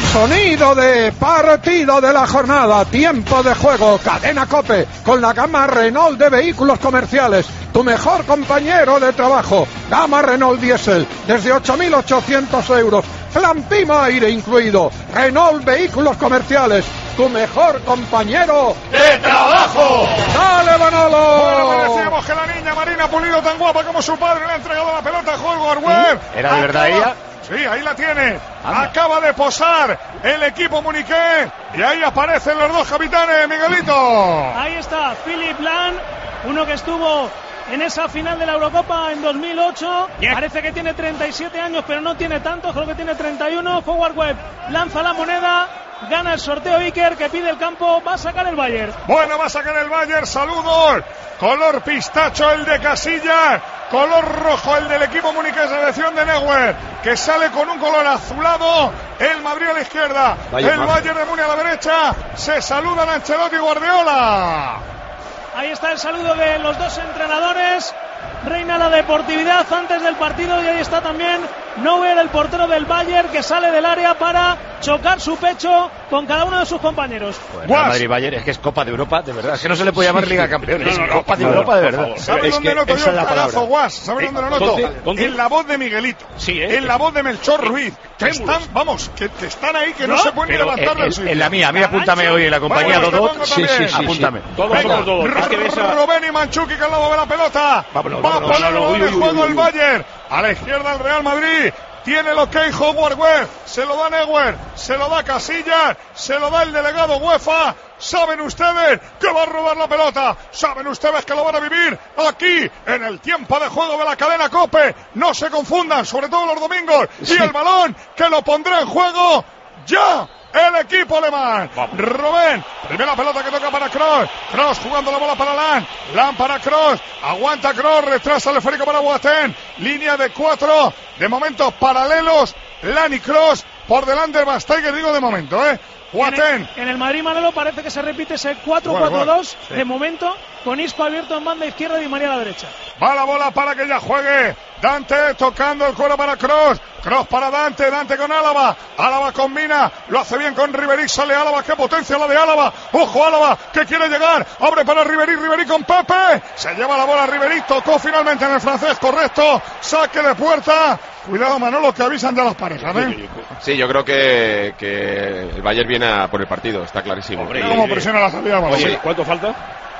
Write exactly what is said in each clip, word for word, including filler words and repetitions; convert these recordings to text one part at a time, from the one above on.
Sonido de partido de la jornada, tiempo de juego, Cadena COPE, con la gama Renault de vehículos comerciales, tu mejor compañero de trabajo, gama Renault Diesel, desde ocho mil ochocientos euros, plan Pima aire incluido, Renault Vehículos Comerciales, tu mejor compañero de trabajo. ¡Dale, Manolo! Bueno, pues decíamos que la niña Marina Pulido, tan guapa como su padre, le ha entregado la pelota a juego al web. ¿Era de verdad ella? Sí, ahí la tiene. Anda. Acaba de posar el equipo muniqués y ahí aparecen los dos capitanes, Miguelito. Ahí está, Philipp Lahm, uno que estuvo en esa final de la Eurocopa en dos mil ocho. Yeah. Parece que tiene treinta y siete años, pero no tiene tanto, creo que tiene treinta y uno. Forward Web lanza la moneda, gana el sorteo Iker, que pide el campo, va a sacar el Bayern. Bueno, va a sacar el Bayern, saludos. Color pistacho el de Casillas, color rojo el del equipo muniqués, selección de Neuer, que sale con un color azulado. El Madrid a la izquierda, Bayern, el Bayern de Múnich a la derecha. Se saludan Ancelotti y Guardiola. Ahí está el saludo de los dos entrenadores. Reina la deportividad antes del partido y ahí está también Neuer, el portero del Bayern, que sale del área para chocar su pecho con cada uno de sus compañeros. Bueno, el Madrid-Bayern es que es Copa de Europa, de verdad. Es que no se le puede llamar Liga de Campeones. Es no, no, Copa no, de no, Europa, no, de verdad. ¿Sabes dónde noto yo el pedazo, Guas? ¿Sabes dónde lo noto? ¿Dónde? ¿Dónde? En la voz de Miguelito. Sí, ¿eh? En la voz de Melchor Ruiz. Que están, vamos, que, que están ahí, que no, no se pueden pero levantar del sitio. En la mía, a mí apúntame hoy en la compañía bueno, Dodot. Sí, sí, sí, apúntame. Sí. Todos somos Dodot. Rubén y Manchuki que al lado de la pelota. Vámonos, va vámonos, a poner vámonos, el uy, juego uy, uy, el Bayern. A la izquierda el Real Madrid. Tiene el ok Howard Webb, se lo da Neuer, se lo da Casillas, se lo da el delegado UEFA. Saben ustedes que va a robar la pelota, saben ustedes que lo van a vivir aquí en el tiempo de juego de la cadena COPE. No se confundan, sobre todo los domingos. Sí. Y el balón que lo pondrá en juego ya el equipo alemán. Vamos. Rubén, primera pelota que toca para Kroos. Kroos jugando la bola para Lahm. Lahm para Kroos. Aguanta Kroos, retrasa el esférico para Boateng. Línea de cuatro, de momento paralelos. Lahm y Kroos por delante del Van Steiger, digo de momento, ¿eh? Boateng. En el, en el Madrid, Manolo, parece que se repite ese cuatro cuatro dos sí. De momento, con Isco abierto en banda izquierda y Di María a la derecha. Va la bola para que ya juegue Dante, tocando el cuero para Kroos. Kroos para Dante, Dante con Álava. Álava combina, lo hace bien con Ribery, sale Álava, qué potencia la de Álava. Ojo Álava, que quiere llegar, abre para Ribery, Ribery con Pepe. Se lleva la bola Ribery, tocó finalmente en el francés, correcto. Saque de puerta. Cuidado Manolo, que avisan ya las parejas, ¿eh? Sí, yo creo que, que el Bayern viene a por el partido, está clarísimo. Hombre, ¿cómo presiona la salida? Oye, sí. ¿Cuánto falta?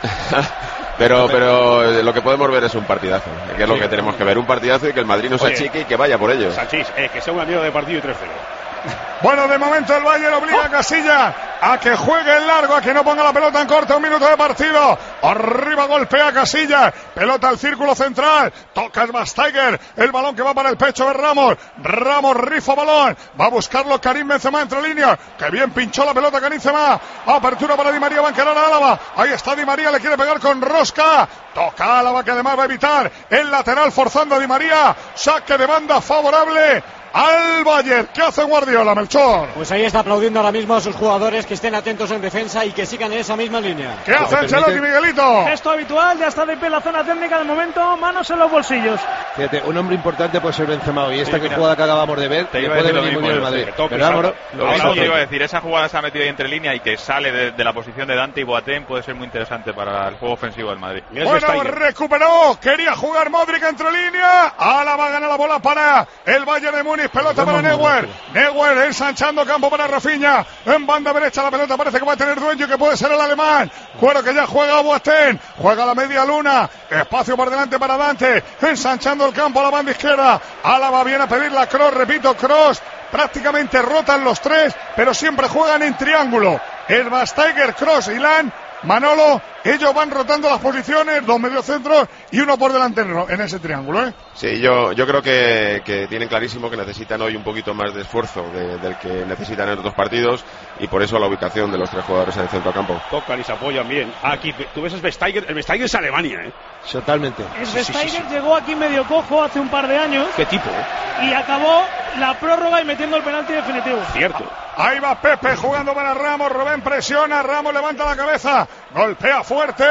pero pero lo que podemos ver es un partidazo, que es lo que tenemos que ver, un partidazo y que el Madrid no se Oye, achique y que vaya por ello. Sanchís, eh, que sea una mierda de partido y tres cero. Bueno, de momento el Bayern obliga a Casillas a que juegue en largo, a que no ponga la pelota en corto, un minuto de partido. Arriba golpea a Casillas, pelota al círculo central, toca el Van Steiger, el balón que va para el pecho de Ramos. Ramos rifa balón, va a buscarlo Karim Benzema entre líneas, que bien pinchó la pelota Karim Benzema. Apertura para Di María, va a encarar a Álava. Ahí está Di María, le quiere pegar con rosca. Toca a Álava, que además va a evitar el lateral forzando a Di María. Saque de banda favorable al Bayern. ¿Qué hace Guardiola, Melchor? Pues ahí está aplaudiendo ahora mismo a sus jugadores, que estén atentos en defensa y que sigan en esa misma línea. ¿Qué hace Ancelotti, Miguelito? Gesto habitual, ya está de pie en la zona técnica de momento, manos en los bolsillos. Fíjate, un hombre importante puede ser Benzema, y esta sí, que jugada que acabamos de ver te puede venir muy bien el Madrid. Ahora te iba a decir, esa jugada se ha metido ahí entre línea y que sale de, de la posición de Dante y Boateng puede ser muy interesante para el juego ofensivo del Madrid. Bueno, recuperó, quería jugar Modric entre línea. Álava gana la bola para el Bayern de Múnich, pelota para Neuer. Neuer ensanchando campo para Rafinha. En banda derecha la pelota parece que va a tener dueño, que puede ser el alemán. Cuero que ya juega Boateng, juega la media luna. Espacio por delante para Dante, ensanchando el campo a la banda izquierda. Álava viene a pedir la Kroos, repito, Kroos. Prácticamente rotan los tres, pero siempre juegan en triángulo. El Van Steiger, Kroos y Lahm. Manolo, ellos van rotando las posiciones, dos mediocentros y uno por delante en ese triángulo, ¿eh? Sí, yo, yo creo que, que tienen clarísimo que necesitan hoy un poquito más de esfuerzo de, del que necesitan en otros partidos, y por eso la ubicación de los tres jugadores en el centro del campo. Tocan y se apoyan bien. Aquí, tú ves el Vestager, el Vestager es Alemania, ¿eh? Totalmente. Svesteiger sí, sí, sí, sí. llegó aquí medio cojo hace un par de años. ¿Qué tipo? Y acabó la prórroga y metiendo el penalti definitivo. Cierto. Ahí va Pepe jugando para Ramos. Rubén presiona. Ramos levanta la cabeza. Golpea fuerte.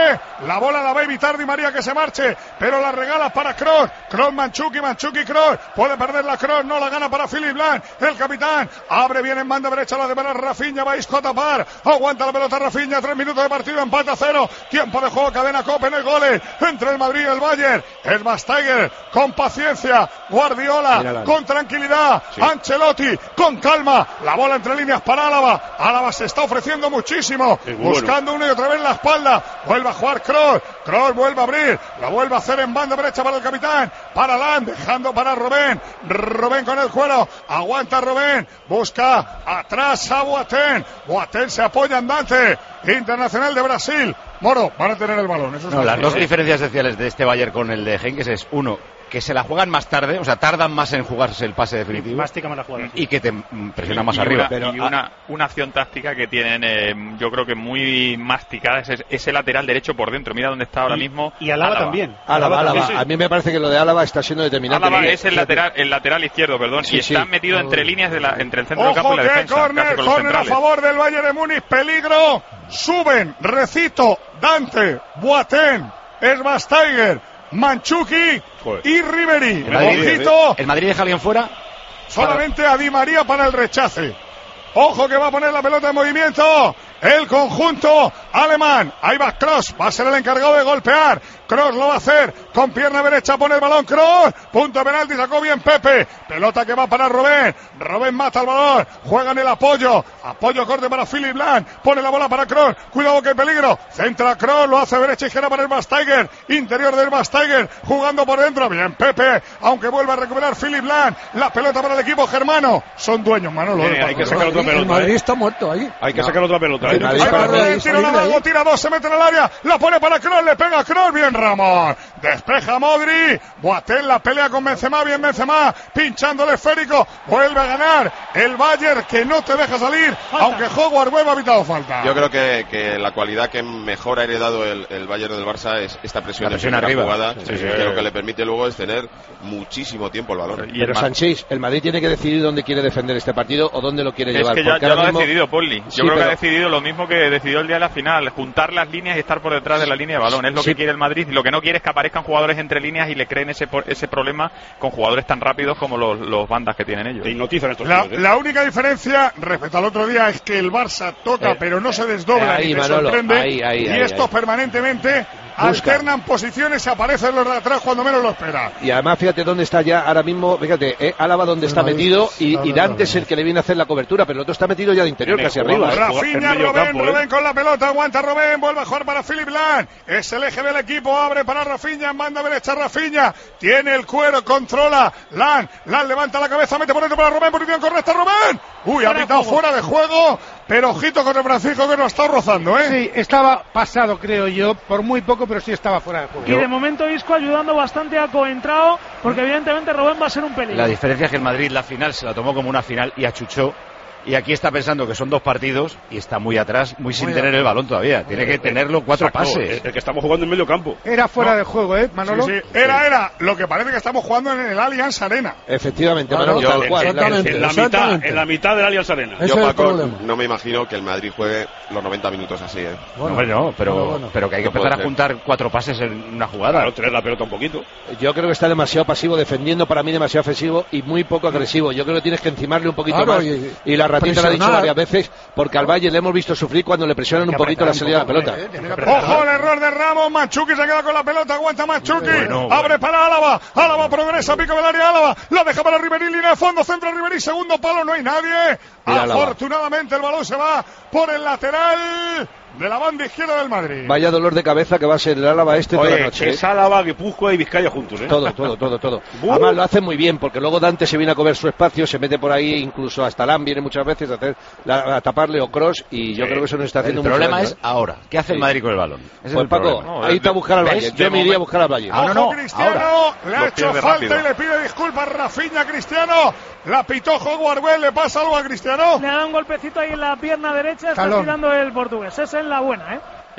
La bola la va a evitar Di María que se marche. Pero la regala para Kroos. Kroos, Mandzukic, Mandzukic, Kroos. Puede perder la Kroos. No la gana para Philipp Lahm. El capitán. Abre bien en banda derecha la de Bernard Rafinha. Va Isco a tapar. Aguanta la pelota Rafinha. Tres minutos de partido. Empate a cero. Tiempo de juego. Cadena Cope en el goles. Entre el Madrid y el Bayern. Es Svesteiger. Con paciencia. Guardiola. Mírala. Con tranquilidad. Sí. Ancelotti. Con calma. La bola entre líneas para Álava. Álava se está ofreciendo muchísimo. Buscando bueno. Una y otra vez la espalda. Vuelve a jugar Kroos. Kroos vuelve a abrir. La vuelve a hacer en banda derecha para el capitán. Para Lahm. Dejando para Robben. Robben con el cuero. Aguanta Robben. Busca atrás a Boateng. Boateng se apoya en Dante. Internacional de Brasil. Moro, van a tener el balón. Eso es no, las dos ¿eh? diferencias esenciales de este Bayern con el de Heynckes es, uno, que se la juegan más tarde, o sea, tardan más en jugarse el pase definitivo. Mástica más la jugada. Y que te presiona más y arriba. Una, pero, y una, una acción táctica que tienen, eh, yo creo que muy masticada, es ese lateral derecho por dentro. Mira dónde está ahora y, mismo. Y Álava también. Álava, Álava. A mí me parece que lo de Álava está siendo determinante. Álava es el lateral, el lateral izquierdo, perdón, sí, y sí. está metido oh. entre líneas de la, entre el centro del campo y la defensa. Corner, corner a favor del Bayern de Múnich, peligro. Suben, Recito, Dante, Boateng, Svesteiger, Mandzukic y Ribery. El Madrid, Ojito. ¿El Madrid deja a alguien fuera? Solamente a Di María para el rechace. Ojo que va a poner la pelota en movimiento. El conjunto alemán. Ahí va Kroos. Va a ser el encargado de golpear. Kroos lo va a hacer. Con pierna derecha pone el balón Kroos. Punto de penalti. Sacó bien Pepe. Pelota que va para Robben. Robben mata el balón. Juega en el apoyo. Apoyo corte para Philipp Lahm. Pone la bola para Kroos. Cuidado que hay peligro. Centra Kroos. Lo hace derecha izquierda para el Svesteiger. Interior del Svesteiger. Jugando por dentro. Bien Pepe. Aunque vuelve a recuperar Philipp Lahm. La pelota para el equipo germano. Son dueños, Manolo. Eh, hay que sacar otra pelota. El Madrid está muerto ahí. Hay que sacar otra pelota. Ahí va Robben, tira la mago, tira dos, se mete en el área, la pone para Kroos, le pega a Kroos, bien Ramos, despeja Modri, Boateng la pelea con Benzema, bien Benzema, pinchando el esférico, vuelve a ganar el Bayern que no te deja salir, falta. Aunque Howard Webb ha evitado falta. Yo creo que, que la cualidad que mejor ha heredado el, el Bayern del Barça es esta presión, la presión en arriba. Jugada, sí, sí, sí, que lo que le permite luego es tener muchísimo tiempo el balón. Pero Sánchez, el Madrid tiene que decidir dónde quiere defender este partido o dónde lo quiere es llevar. Es que ya, ya lo mismo... ha decidido Poli. Yo sí, creo pero... que ha decidido lo mismo que decidió el día de la final, juntar las líneas y estar por detrás de la línea de balón. Es lo sí. que quiere el Madrid, y lo que no quiere es que aparezcan jugadores entre líneas y le creen ese, ese problema con jugadores tan rápidos como los, los bandas que tienen ellos. Te hipnotizan estos la, tíos, ¿eh? la única diferencia respecto al otro día es que el Barça toca, eh, pero no se desdobla ahí, ni te Manolo, sorprende. Ahí, ahí, y ahí, estos ahí. permanentemente Busca. alternan posiciones, aparecen los de atrás cuando menos lo espera. Y además fíjate dónde está ya ahora mismo, fíjate, eh, Álava donde está metido y, y Dante es el que le viene a hacer la cobertura, pero el otro está metido ya de interior, casi arriba. Rafinha, Robben, Robben con la pelota, aguanta Robben, vuelve a jugar para Philipp Lahm, es el eje del equipo, abre para Rafinha, manda derecha Rafinha, tiene el cuero, controla, Lahm, Lahm levanta la cabeza, mete por dentro para Robben, posición correcta Robben, uy, ha pitado fuera de juego, pero ojito con el Francisco que nos está rozando, ¿eh? Sí, estaba pasado creo yo, por muy poco, pero sí estaba fuera de juego. Y de momento Isco ayudando bastante a Coentrao, porque evidentemente Robben va a ser un peligro. La diferencia es que el Madrid la final se la tomó como una final y achuchó. Y aquí está pensando que son dos partidos y está muy atrás, muy sin muy tener el balón todavía. Tiene que tenerlo cuatro Exacto, pases. El que estamos jugando en medio campo. Era fuera no. de juego, ¿eh, Manolo? Sí, sí. Era, era. Lo que parece que estamos jugando en el Allianz Arena. Efectivamente, Manolo, tal cual. Exactamente. En la, mitad, en la mitad del Allianz Arena. Yo, Paco, no me imagino que el Madrid juegue los noventa minutos así, ¿eh? Bueno, no, no pero, bueno, bueno. pero que hay que no empezar a juntar cuatro pases en una jugada. Claro, tener la pelota un poquito. Yo creo que está demasiado pasivo, defendiendo para mí demasiado ofensivo y muy poco agresivo. Yo creo que tienes que encimarle un poquito claro, más. Y, y la ratita le ha dicho varias veces, porque al Valle le hemos visto sufrir cuando le presionan un poquito la salida de la pelota. Ojo, el error de Ramos, Mandzukic se queda con la pelota, aguanta Mandzukic, bueno, bueno. abre para Álava, Álava progresa, pico del área, Álava, la deja para Ribery, línea de fondo, centro Ribery, segundo palo, no hay nadie. Mira, afortunadamente el balón se va por el lateral de la banda izquierda del Madrid. Vaya dolor de cabeza que va a ser el Álava este Oye, toda la noche. Es Álava, Guipúzcoa y Vizcaya juntos, ¿eh? Todo, todo, todo, todo. Además lo hace muy bien, porque luego Dante se viene a comer su espacio, se mete por ahí, incluso hasta Lahm viene muchas veces a, hacer, la, a taparle o Kroos, y yo sí. creo que eso nos está haciendo mucho daño. El problema es ¿eh? ahora. ¿Qué hace sí. el Madrid con el balón? Ese pues es Paco, no, ahí está a buscar al Valle. Yo me iría a buscar al Valle. Ah, no, no, Cristiano, ahora. le ha hecho falta rápido. Y le pide disculpas Rafinha, Cristiano. La pitó Howard Webb, le pasa algo a Cristiano. Le da un golpecito ahí en la pierna derecha, está tirando el portugués. Esa es la buena, ¿eh?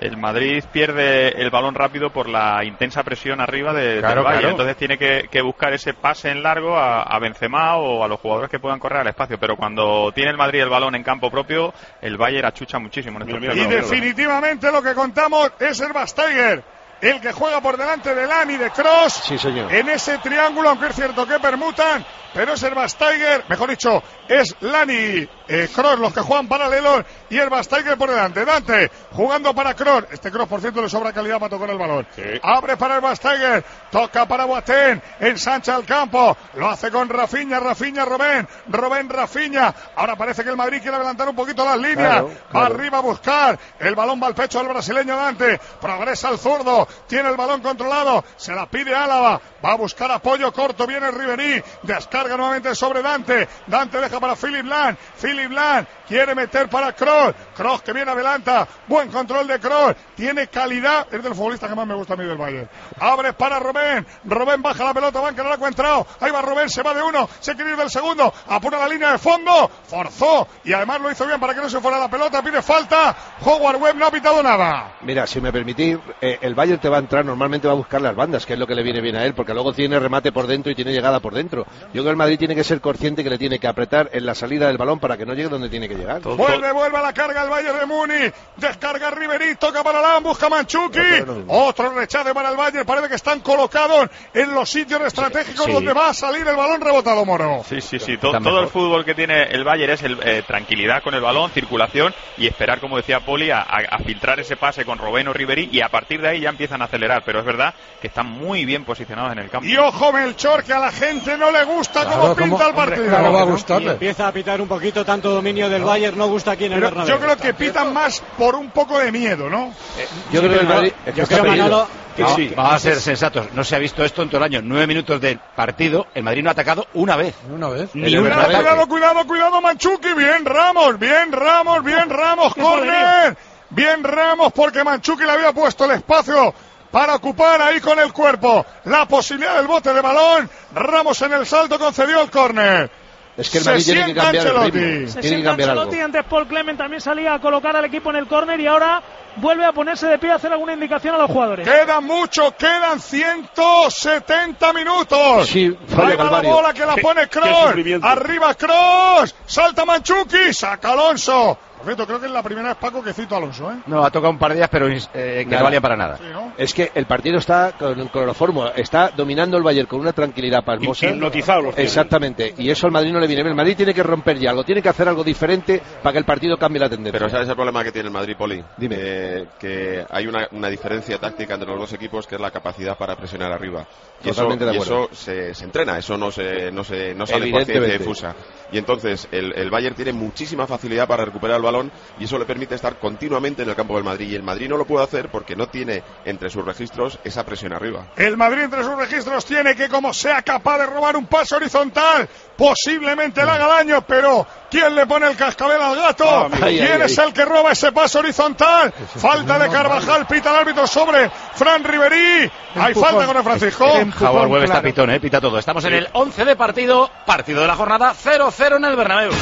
El Madrid pierde el balón rápido por la intensa presión arriba de, claro, del Bayern, claro. entonces tiene que, que buscar ese pase en largo a, a Benzema o a los jugadores que puedan correr al espacio, pero cuando tiene el Madrid el balón en campo propio, el Bayern achucha muchísimo en estos Y mira, definitivamente lo que contamos es el Schweinsteiger, el que juega por delante de Lan y de Kroos. Sí, señor. En ese triángulo, aunque es cierto que permutan, pero es el Schweinsteiger, mejor dicho, es Lan y eh, Kroos los que juegan paralelos y el Schweinsteiger por delante. Dante jugando para Kroos. Este Kroos, por cierto, le sobra calidad para tocar el balón. Sí. Abre para el Schweinsteiger, toca para Boateng, ensancha el campo, lo hace con Rafinha, Rafinha, Robben, Robben, Rafinha. Ahora parece que el Madrid quiere adelantar un poquito las líneas. Claro, claro. Va arriba a buscar, el balón va al pecho del brasileño Dante, progresa el zurdo, tiene el balón controlado, se la pide Álava, va a buscar apoyo corto, viene Ribéry, descarga nuevamente sobre Dante, Dante deja para Philipp Lahm, Philipp Lahm quiere meter para Kroos, Kroos que viene adelanta, buen control de Kroos, tiene calidad, es del futbolista que más me gusta a mí del Bayern. Abre para Robben, Robben baja la pelota, banca no la ha encontrado, ahí va Robben, se va de uno, se quiere ir del segundo, apura la línea de fondo, forzó y además lo hizo bien para que no se fuera la pelota, pide falta, Howard Webb no ha pitado nada. Mira, si me permitís, eh, el Bayern te va a entrar, normalmente va a buscar las bandas, que es lo que le viene bien a él, porque luego tiene remate por dentro y tiene llegada por dentro. Yo creo que el Madrid tiene que ser consciente que le tiene que apretar en la salida del balón para que no llegue donde tiene que llegar. Vuelve, vuelve a la carga el Bayern de Múnich, descarga Ribéry, toca para Lahm, busca Mandzukic, otro rechace para el Bayern, parece que están colocados en los sitios estratégicos sí. donde va a salir el balón rebotado, Moro. Sí, sí, sí, todo, todo el fútbol que tiene el Bayern es el, eh, tranquilidad con el balón, circulación y esperar, como decía Poli, a, a, a filtrar ese pase con Robben o Ribéry y a partir de ahí ya empiezan a acelerar, pero es verdad que están muy bien posicionados en el campo. Y ojo, Melchor, que a la gente no le gusta claro, cómo pinta el partido. Hombre, claro, va a gustarle. Y empieza a pitar un poquito, tanto dominio del no. Bayern no gusta aquí en el Pero Bernabéu. Yo creo que pitan más por un poco de miedo, ¿no? Eh, yo sí, creo que el Madrid no, yo creo, Manolo, que no, sí. Vamos a ser sensatos, no se ha visto esto en todo el año. Nueve minutos de partido, el Madrid no ha atacado una vez. Una vez. Ni una cuidado, vez. Cuidado, cuidado, cuidado, Mandzukic, bien Ramos, bien Ramos, bien Ramos, córner. Bien Ramos, porque Mandzukic le había puesto el espacio para ocupar ahí con el cuerpo la posibilidad del bote de balón. Ramos en el salto concedió el córner. Es que el Madrid tiene que cambiar el ritmo. Se tiene que cambiar Ancelotti, algo. Antes Paul Clement también salía a colocar al equipo en el córner y ahora vuelve a ponerse de pie a hacer alguna indicación a los jugadores. Queda mucho, quedan ciento setenta minutos. Sí, ahí va la bola que la pone Kroos. Arriba Kroos. Salta Mandzukic. Saca Alonso. Perfecto, creo que es la primera vez, Paco, que cito a Alonso, ¿eh? No, ha tocado un par de días, pero eh, que nada. No valía para nada. Sí, ¿no? Es que el partido está con el cloroformo, está dominando el Bayern con una tranquilidad pasmosa. Hipnotizado los Exactamente, y eso al Madrid no le viene bien. El Madrid tiene que romper ya algo, tiene que hacer algo diferente para que el partido cambie la tendencia. Pero ¿sabes el problema que tiene el Madrid, Poli? Dime. Eh, que hay una, una diferencia táctica entre los dos equipos, que es la capacidad para presionar arriba. Y Totalmente eso, de acuerdo. y eso se, se entrena, eso no se, no se no sale por ciencia difusa. Y entonces el, el Bayern tiene muchísima facilidad para recuperar el balón y eso le permite estar continuamente en el campo del Madrid. Y el Madrid no lo puede hacer porque no tiene entre sus registros esa presión arriba. El Madrid entre sus registros tiene que, como sea capaz de robar un pase horizontal, posiblemente le haga daño, pero ¿quién le pone el cascabel al gato? Ah, ay, ¿Quién ay, es ay. el que roba ese pase horizontal? Falta de Carvajal, pita el árbitro sobre Fran Ribéry. Hay falta con el Francisco. Howard Webb está pitón, eh, pita todo. Estamos en el once de partido, partido de la jornada, cero cero en el Bernabéu.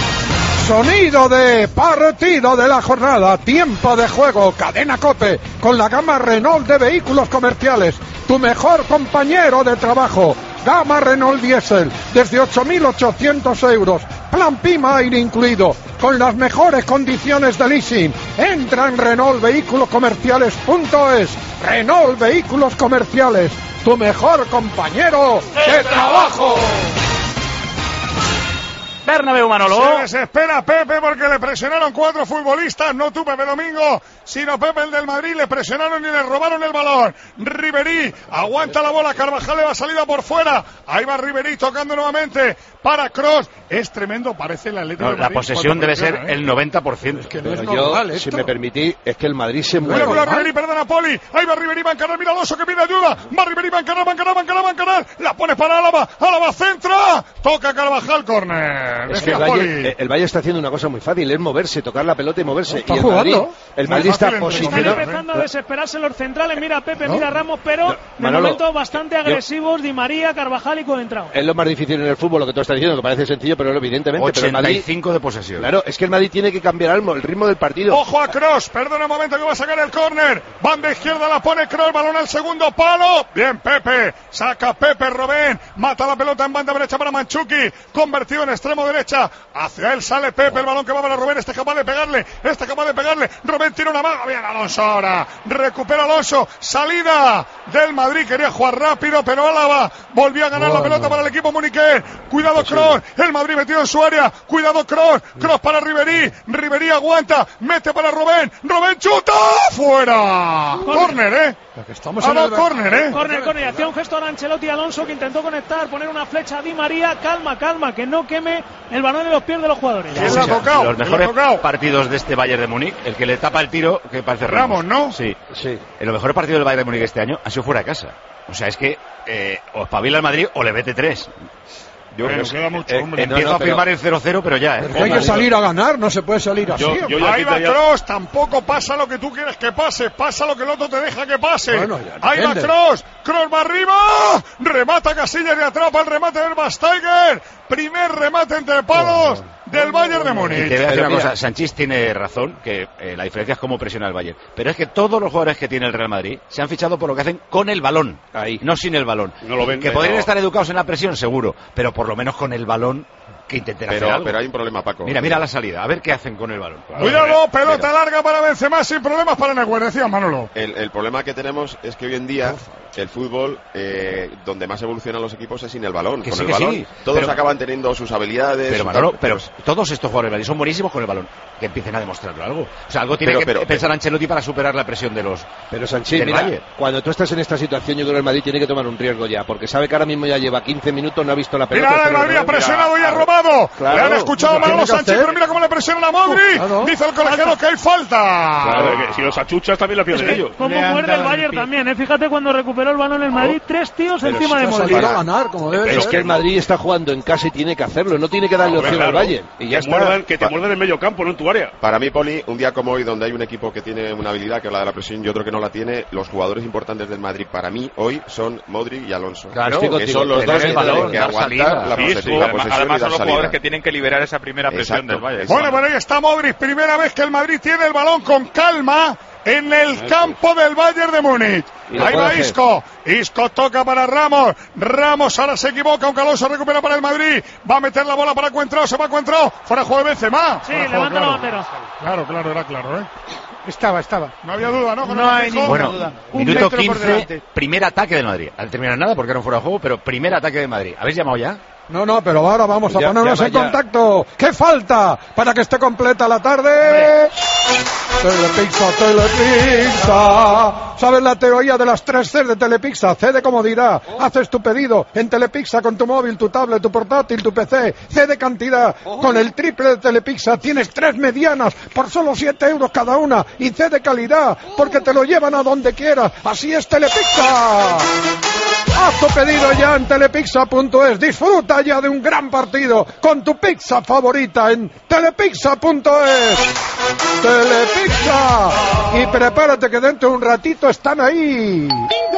Sonido de partido de la jornada, tiempo de juego, Cadena COPE, con la gama Renault de vehículos comerciales, tu mejor compañero de trabajo. Gama Renault Diesel, desde ocho mil ochocientos euros, plan PIMA aire incluido, con las mejores condiciones de leasing. Entra en Renault Vehículos Comerciales punto es. Renault Vehículos Comerciales, tu mejor compañero de trabajo. Bernabéu, Manolo. Se desespera Pepe porque le presionaron cuatro futbolistas, no tú, Pepe Domingo, sino Pepe el del Madrid, le presionaron y le robaron el balón. Ribéry aguanta la bola, Carvajal le va salida por fuera, ahí va Ribéry tocando nuevamente para Kroos. Es tremendo, parece el Atlético no, de Madrid. La posesión debe ser ¿eh? el noventa por ciento. Es que no es yo, normal esto. Si me permitís, es que el Madrid se mueve. Mira, mira, Ribéry, perdona, Poli. Ahí va Ribéry, va a encarar, mira Alonso que pide ayuda. Va Ribéry, va a encarar, va a encarar, va a encarar, va a encarar. La pone para Álava, Álava centra. Toca Carvajal, córner. Es que el Valle, el Valle está haciendo una cosa muy fácil, es moverse, tocar la pelota y moverse. Está y el jugando. Madrid, el Madrid está posicionado. Están empezando a desesperarse los centrales. Mira Pepe, ¿No? mira Ramos, pero No, de Manolo, momento bastante yo- agresivos Di María, Carvajal y Coentrao. Es lo más difícil en el fútbol, lo que tú estás diciendo, que parece sencillo, pero evidentemente. Pero el ochenta y Madrid, cinco de posesión. claro, es que el Madrid tiene que cambiar el, el ritmo del partido. Ojo a Kroos, perdona un momento que va a sacar el córner. Banda izquierda la pone Kroos, balón al segundo palo. Bien Pepe, saca Pepe Robén, mata la pelota en banda derecha para Mandzukic, convertido en extremo derecha. Hacia él sale Pepe, el balón que va para Robén, este es capaz de pegarle, este es capaz de pegarle. Robén tira una maga, bien Alonso ahora. Recupera Alonso, salida del Madrid, quería jugar rápido, pero Álava volvió a ganar Bueno. la pelota para el equipo muniquén. Cuidado Kroos, el Madrid metido en su área. Cuidado Kroos, Kroos para Ribery, Ribery aguanta, mete para Robén, Robén chuta, fuera. Córner, eh. Estamos Ah, en no, el córner, eh. Córner, córner, y hacía un gesto a Ancelotti Alonso que intentó conectar, poner una flecha a Di María. Calma, calma, que no queme el balón en los pies de los jugadores. ¿Quién le ha tocado? Los ¿Quién le ha mejores tocado? partidos de este Bayern de Múnich, el que le tapa el tiro, que parece Ramos, Ramos, ¿no? Sí. Sí. En los mejores partidos del Bayern de Múnich este año han sido fuera de casa. O sea, es que eh, o espabila el Madrid o le mete tres. Yo Pero creo que- queda mucho, eh, hombre. empiezo No, no, a firmar pero- el cero cero, pero ya, ¿eh? Pero hay que salir a ganar, no se puede salir así. Yo- hombre. yo ya Ahí va quitaría- Kroos, tampoco pasa lo que tú quieres que pase, pasa lo que el otro te deja que pase. Bueno, ya Ahí va depende. Kroos, Kroos va arriba, remata Casillas y atrapa el remate del Basteiger. Primer remate entre palos del Bayern de Y te voy a Múnich. decir Pero una mira. cosa, Sanchís tiene razón, que eh, la diferencia es cómo presiona el Bayern. Pero es que todos los jugadores que tiene el Real Madrid se han fichado por lo que hacen con el balón, Ahí. no sin el balón. No lo ven, que pero- podrían estar educados en la presión, seguro, pero por lo menos con el balón que intenten hacer Pero, algo. pero hay un problema, Paco. Mira, mira la salida, a ver qué hacen con el balón. Cuidado, pelota larga para Benzema sin problemas para Neuer, decía Manolo. El, el problema que tenemos es que hoy en día el fútbol, eh, donde más evolucionan los equipos es sin el balón. Que Con sí, el que balón, sí, todos pero- acaban teniendo sus habilidades. Pero su Manolo, tal, pero todos estos jugadores del Madrid son buenísimos con el balón. Que empiecen a demostrarlo algo. O sea, algo tiene Pero- que pero- pensar Ancelotti para superar la presión de los. Pero Sanchís, del mira, Bayern. cuando tú estás en esta situación, yo creo que el Madrid tiene que tomar un riesgo ya, porque sabe que ahora mismo ya lleva quince minutos, no ha visto la pelota. Mira, el pero- Madrid ha mira, presionado y ha claro. robado. Claro. Le han escuchado a Lo que Manolo tiene que Sánchez, hacer. pero mira cómo le presiona a Modri. Claro. Dice el colegiado que hay falta. Claro, que si los achuchas también la pierden ellos. Como muerde el Bayern también, ¿eh? Fíjate cuando recuperó el balón el Madrid, tres tíos Pero encima si de vas a Modric. Salir a ganar, como debe Es ser. que el Madrid está jugando en casa y tiene que hacerlo, no tiene que darle Hombre, opción al claro. Bayern. Y ya que, está. muerdan, que te muerdan en el medio campo, no en tu área. Para mí, Poli, un día como hoy, donde hay un equipo que tiene una habilidad que es la de la presión y otro que no la tiene, los jugadores importantes del Madrid para mí hoy son Modric y Alonso. Claro, que contigo. son los Tener dos el que balón, tienen que dar aguantar salida. la, Sí, posesión, sí, la además, posesión además y dar son los salida. jugadores que tienen que liberar esa primera presión Exacto. del Bayern. Bueno, pero ahí está Modric, primera vez que el Madrid tiene el balón con calma en el campo del Bayern de Múnich. Y lo Ahí puede va hacer. Isco, Isco toca para Ramos, Ramos ahora se equivoca, aunque Alonso recupera para el Madrid, va a meter la bola para Coentrao, se va Coentrao, fuera de juego de Benzema. Sí, Fuera de juego, levanta la claro. bandera. Claro, claro, era claro, ¿eh? Estaba, estaba. No había duda, ¿no? Con No lo que hay dijo. ninguna Bueno, duda. Un minuto metro por quince, delante. primer ataque del Madrid. Al terminar nada porque era un fuera de juego, pero primer ataque de Madrid. ¿Habéis llamado ya? No, no, pero ahora vamos a Ya, ponernos ya en va, ya. contacto. ¿Qué falta para que esté completa la tarde? Telepizza, Telepizza. ¿Sabes la teoría de las tres C de Telepizza? C de comodidad. Haces tu pedido en Telepizza con tu móvil, tu tablet, tu portátil, tu P C. C de cantidad. Con el triple de Telepizza tienes tres medianas por solo siete euros cada una. Y C de calidad, porque te lo llevan a donde quieras. Así es Telepizza. Haz tu pedido ya en telepizza punto es. Disfruta ya de un gran partido con tu pizza favorita en telepizza punto es. Telepizza. Y prepárate que dentro de un ratito están ahí.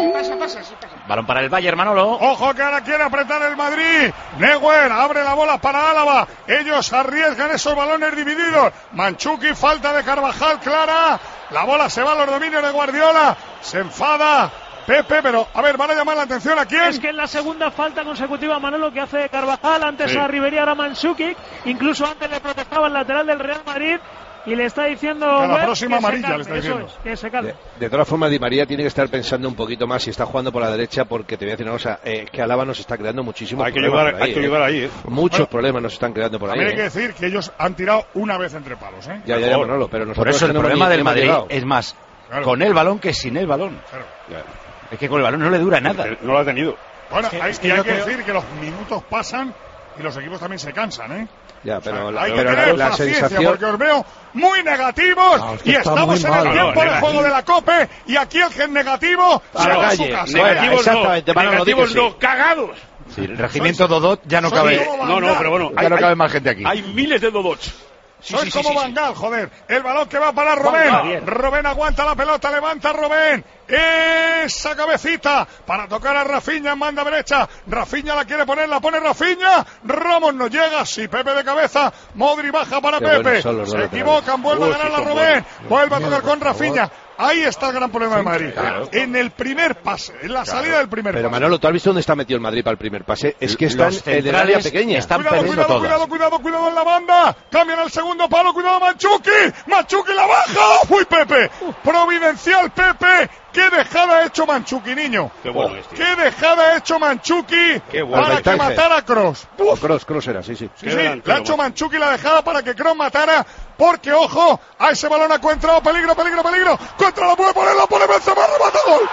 Balón para el Bayern, Manolo. Ojo que ahora quiere apretar el Madrid. Neuer abre la bola para Álava. Ellos arriesgan esos balones divididos. Mandzukic, falta de Carvajal clara. La bola se va a los dominios de Guardiola. Se enfada Pepe, pero a ver, van a llamar la atención a quién. Es que es la segunda falta consecutiva, Manolo, que hace Carvajal. Antes Sí. a Ribery, ahora Mandzukic. Incluso antes le protestaba el lateral del Real Madrid. Y le está diciendo Que a la Webb próxima que se amarilla calme, le está eso diciendo. es, que se calme. De, de todas formas, Di María tiene que estar pensando un poquito más si está jugando por la derecha, porque te voy a decir una cosa, eh, que Álava nos está creando muchísimos Hay que problemas ayudar, por ahí, hay que eh. ayudar ahí, ¿eh? Muchos Bueno, problemas nos están creando por ahí. También hay que eh. decir que ellos han tirado una vez entre palos, ¿eh? Ya, ya, ya, Manolo, pero nosotros Por eso el no hemos problema ni- del ni hemos Madrid llegado. es más Claro. con el balón que sin el balón. Claro. Es que con el balón no le dura nada. Eh, No lo ha tenido. Bueno, Es que- hay, es que y hay yo que creo- decir que los minutos pasan y los equipos también se cansan, ¿eh? Ya, pero O sea, la, hay que pero la- tener la paciencia sensación... porque os veo muy negativos No, es que y está estamos muy en el mal. tiempo No, del nega- juego de la COPE y aquí el que es negativo A se la va a su calle. casa. Fuera, Negativos no, exactamente, Manolo, di que negativos sí. no, cagados. Sí, el regimiento Dodot ya no cabe. No, no, pero bueno. Ya hay, no cabe hay, más gente aquí. Hay miles de Dodots. Sí, Soy sí, como sí, Van Gaal, sí. joder. El balón que va para Robben. Robben aguanta la pelota, levanta Robben. Esa cabecita para tocar a Rafinha en banda derecha. Rafinha la quiere poner, la pone Rafinha. Ramos no llega, sí, Pepe de cabeza. Modri baja para Qué Pepe. Bueno, Se equivocan, vuelve uh, a ganar sí, la Robben. Vuelve a tocar con Rafinha. Ahí está el gran problema de Madrid. Claro. En el primer pase, en la claro. salida del primer Pero pase. Pero Manolo, ¿tú has visto dónde está metido el Madrid para el primer pase? Es que están en el área pequeña. Están cuidado, cuidado, todas. cuidado, cuidado, cuidado en la banda. Cambian al segundo palo, cuidado Manchuki. Manchuki la baja. ¡Uy, Pepe! Providencial Pepe. ¡Qué dejada ha hecho Manchuki, niño! ¡Qué bueno es, tío! ¡Qué dejada ha hecho Manchuki bueno, para que matara a Kroos! Kroos, Kroos era, sí, sí. Sí, sí, le ha hecho Manchuki la dejada para que Kroos matara, porque, ojo, a ese balón ha encontrado peligro, peligro, peligro. Contra la puede poner, la pone Benzema, remata, gol.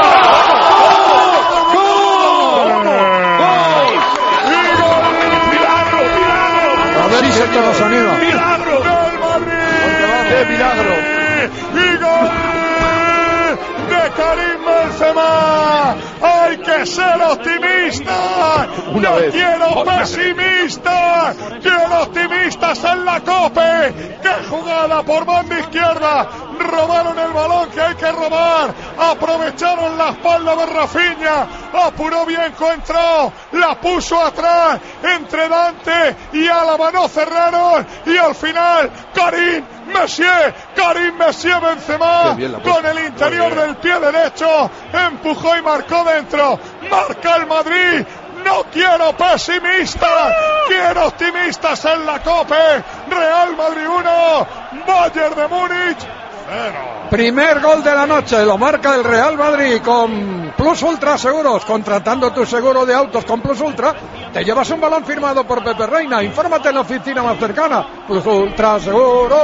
¡Gol! ¡Gol! ¡Gol! ¡Milagro, milagro! A ver si se te los anida. ¡Milagro! ¡Del Madrid! ¡Qué milagro! ¡Y gol! de Karim Benzema. Hay que ser optimista. Una no vez. quiero pesimistas. Quiero optimistas en la COPE. ¡Qué jugada por banda izquierda! Robaron el balón que hay que robar. Aprovecharon la espalda de Rafinha. Apuró bien Coentrao. La puso atrás. Entre Dante y Álava no cerraron. Y al final, Karim Messier. Karim Messier Benzema. Con el interior del pie derecho. Empujó y marcó dentro. Marca el Madrid. No quiero pesimistas, quiero optimistas en la COPE. Real Madrid uno, Bayern de Múnich cero. Primer gol de la noche, lo marca el Real Madrid con Plus Ultra Seguros. Contratando tu seguro de autos con Plus Ultra, te llevas un balón firmado por Pepe Reina. Infórmate en la oficina más cercana. Plus Ultra Seguros.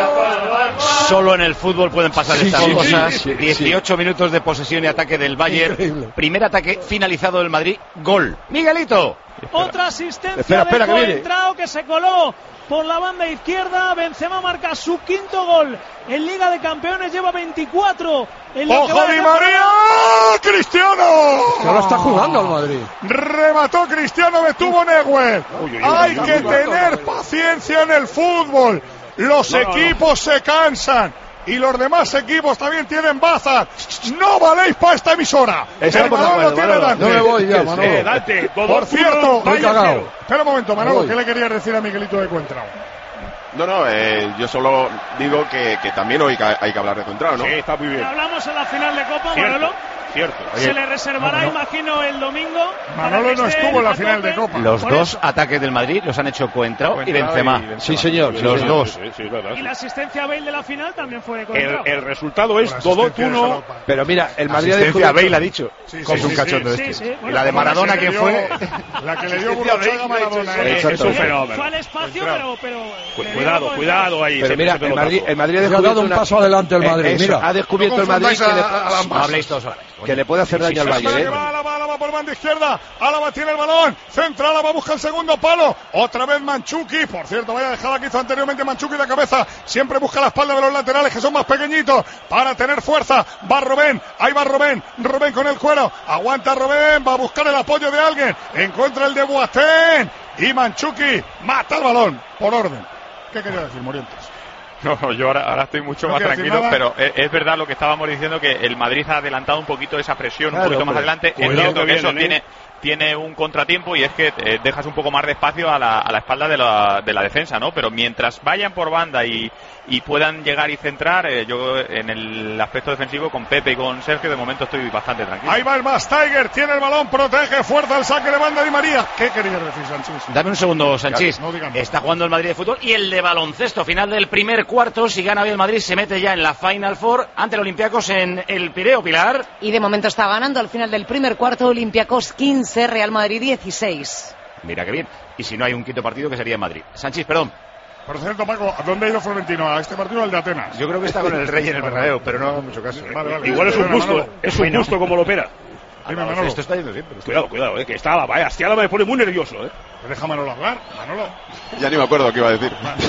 Solo en el fútbol pueden pasar sí, estas sí, cosas. Sí, sí, dieciocho sí. minutos de posesión y ataque del Bayern. Increíble. Primer ataque finalizado del Madrid. Gol. Miguelito. Otra asistencia espera, espera, de que Coentrao, que se coló por la banda izquierda. Benzema marca su quinto gol en Liga de Campeones, lleva veinticuatro. En lo ¡Ojo Di María! ¡Cristiano! Que ahora está jugando al Madrid. Remató Cristiano, detuvo Neuer. Hay que tener paciencia en el fútbol. Los no, equipos no, no. se cansan. Y los demás equipos también tienen bazas. No valéis para esta emisora. El balón lo tiene Dante. No me voy ya, Manolo. Eh, Dante, Por cierto, estoy cagado. Espera un momento, Manolo, ¿qué le querías decir a Miguelito de Coentrao? No, no, eh, yo solo digo que, que también hoy hay que hablar de Coentrao, ¿no? Sí, está muy bien. Hablamos en la final de Copa, Cierto. Manolo. Cierto. Se le reservará, no, no. imagino, el domingo. Manolo no estuvo en la final de Copa. Los Por dos eso. ataques del Madrid los han hecho Coentrao y Benzema. y Benzema. Sí, señor. Los sí, dos. Sí, sí, sí, verdad, y sí. la asistencia a Bale de la final también fue de El, Coentrao. el resultado es Dodot uno. Pero mira, el Madrid asistencia a Bale ha dicho. Sí, sí, Con sí, un sí, cachondo sí, este. sí, sí. Y Bueno, la de Maradona, ¿quién fue? La que le dio Burruchaga a Maradona. Eh, es un fenómeno. Fue al espacio, pero... pero Cuidado, cuidado ahí. Pero mira, el Madrid, el Madrid ha ha dado un una... paso adelante el Madrid. Eh, eso, mira, ha descubierto no el Madrid que, a, le... a, a no habléis todos ahora. que le puede hacer daño al Bayern. ¿eh? Va, Álava, Álava por banda izquierda. Álava tiene el balón. Centra, Álava busca el segundo palo. Otra vez Manchuki. Por cierto, vaya dejada que hizo anteriormente Manchuki de cabeza. Siempre busca la espalda de los laterales que son más pequeñitos para tener fuerza. Va Robben. Ahí va Robben. Robben con el cuero. Aguanta Robben. Va a buscar el apoyo de alguien. Encuentra el de Boateng. Y Manchuki mata el balón. Por orden. ¿Qué quería decir, Morientes? No, yo ahora, ahora estoy mucho no más tranquilo, nada. pero es, es verdad lo que estábamos diciendo, que el Madrid ha adelantado un poquito esa presión, claro, un poquito hombre. más adelante. Cuidado Entiendo que que eso vienen, tiene, ¿eh? tiene un contratiempo, y es que eh, dejas un poco más de espacio a la, a la espalda de la, de la defensa, ¿no? Pero mientras vayan por banda y, y puedan llegar y centrar, eh, yo en el aspecto defensivo con Pepe y con Sergio de momento estoy bastante tranquilo. Ahí va el Mastiger, tiene el balón, protege, fuerza el saque de banda Di María. ¿Qué querías decir, Sánchez? Dame un segundo, Sánchez. No digan Está jugando el Madrid de fútbol y el de baloncesto. Final del primer cuarto. Si gana bien el Madrid, se mete ya en la Final Four ante el Olympiacos en el Pireo, Pilar. Y de momento está ganando al final del primer cuarto. Olympiacos quince, Real Madrid dieciséis. Mira qué bien. Y si no hay un quinto partido, que sería en Madrid. Sánchez, perdón. Por cierto, Paco, ¿a dónde ha ido Florentino? ¿A este partido o al de Atenas? Yo creo que está con el Rey en el Bernabéu, pero no hago mucho caso. ¿eh? Vale, vale. Igual es un gusto, es un gusto como lo opera. Dime, Manolo. Esto está yendo siempre. Cuidado, cuidado, eh, que está la vaya. Hostia, me pone muy nervioso, eh. Deja a Manolo hablar, Manolo. Ya ni me acuerdo qué iba a decir.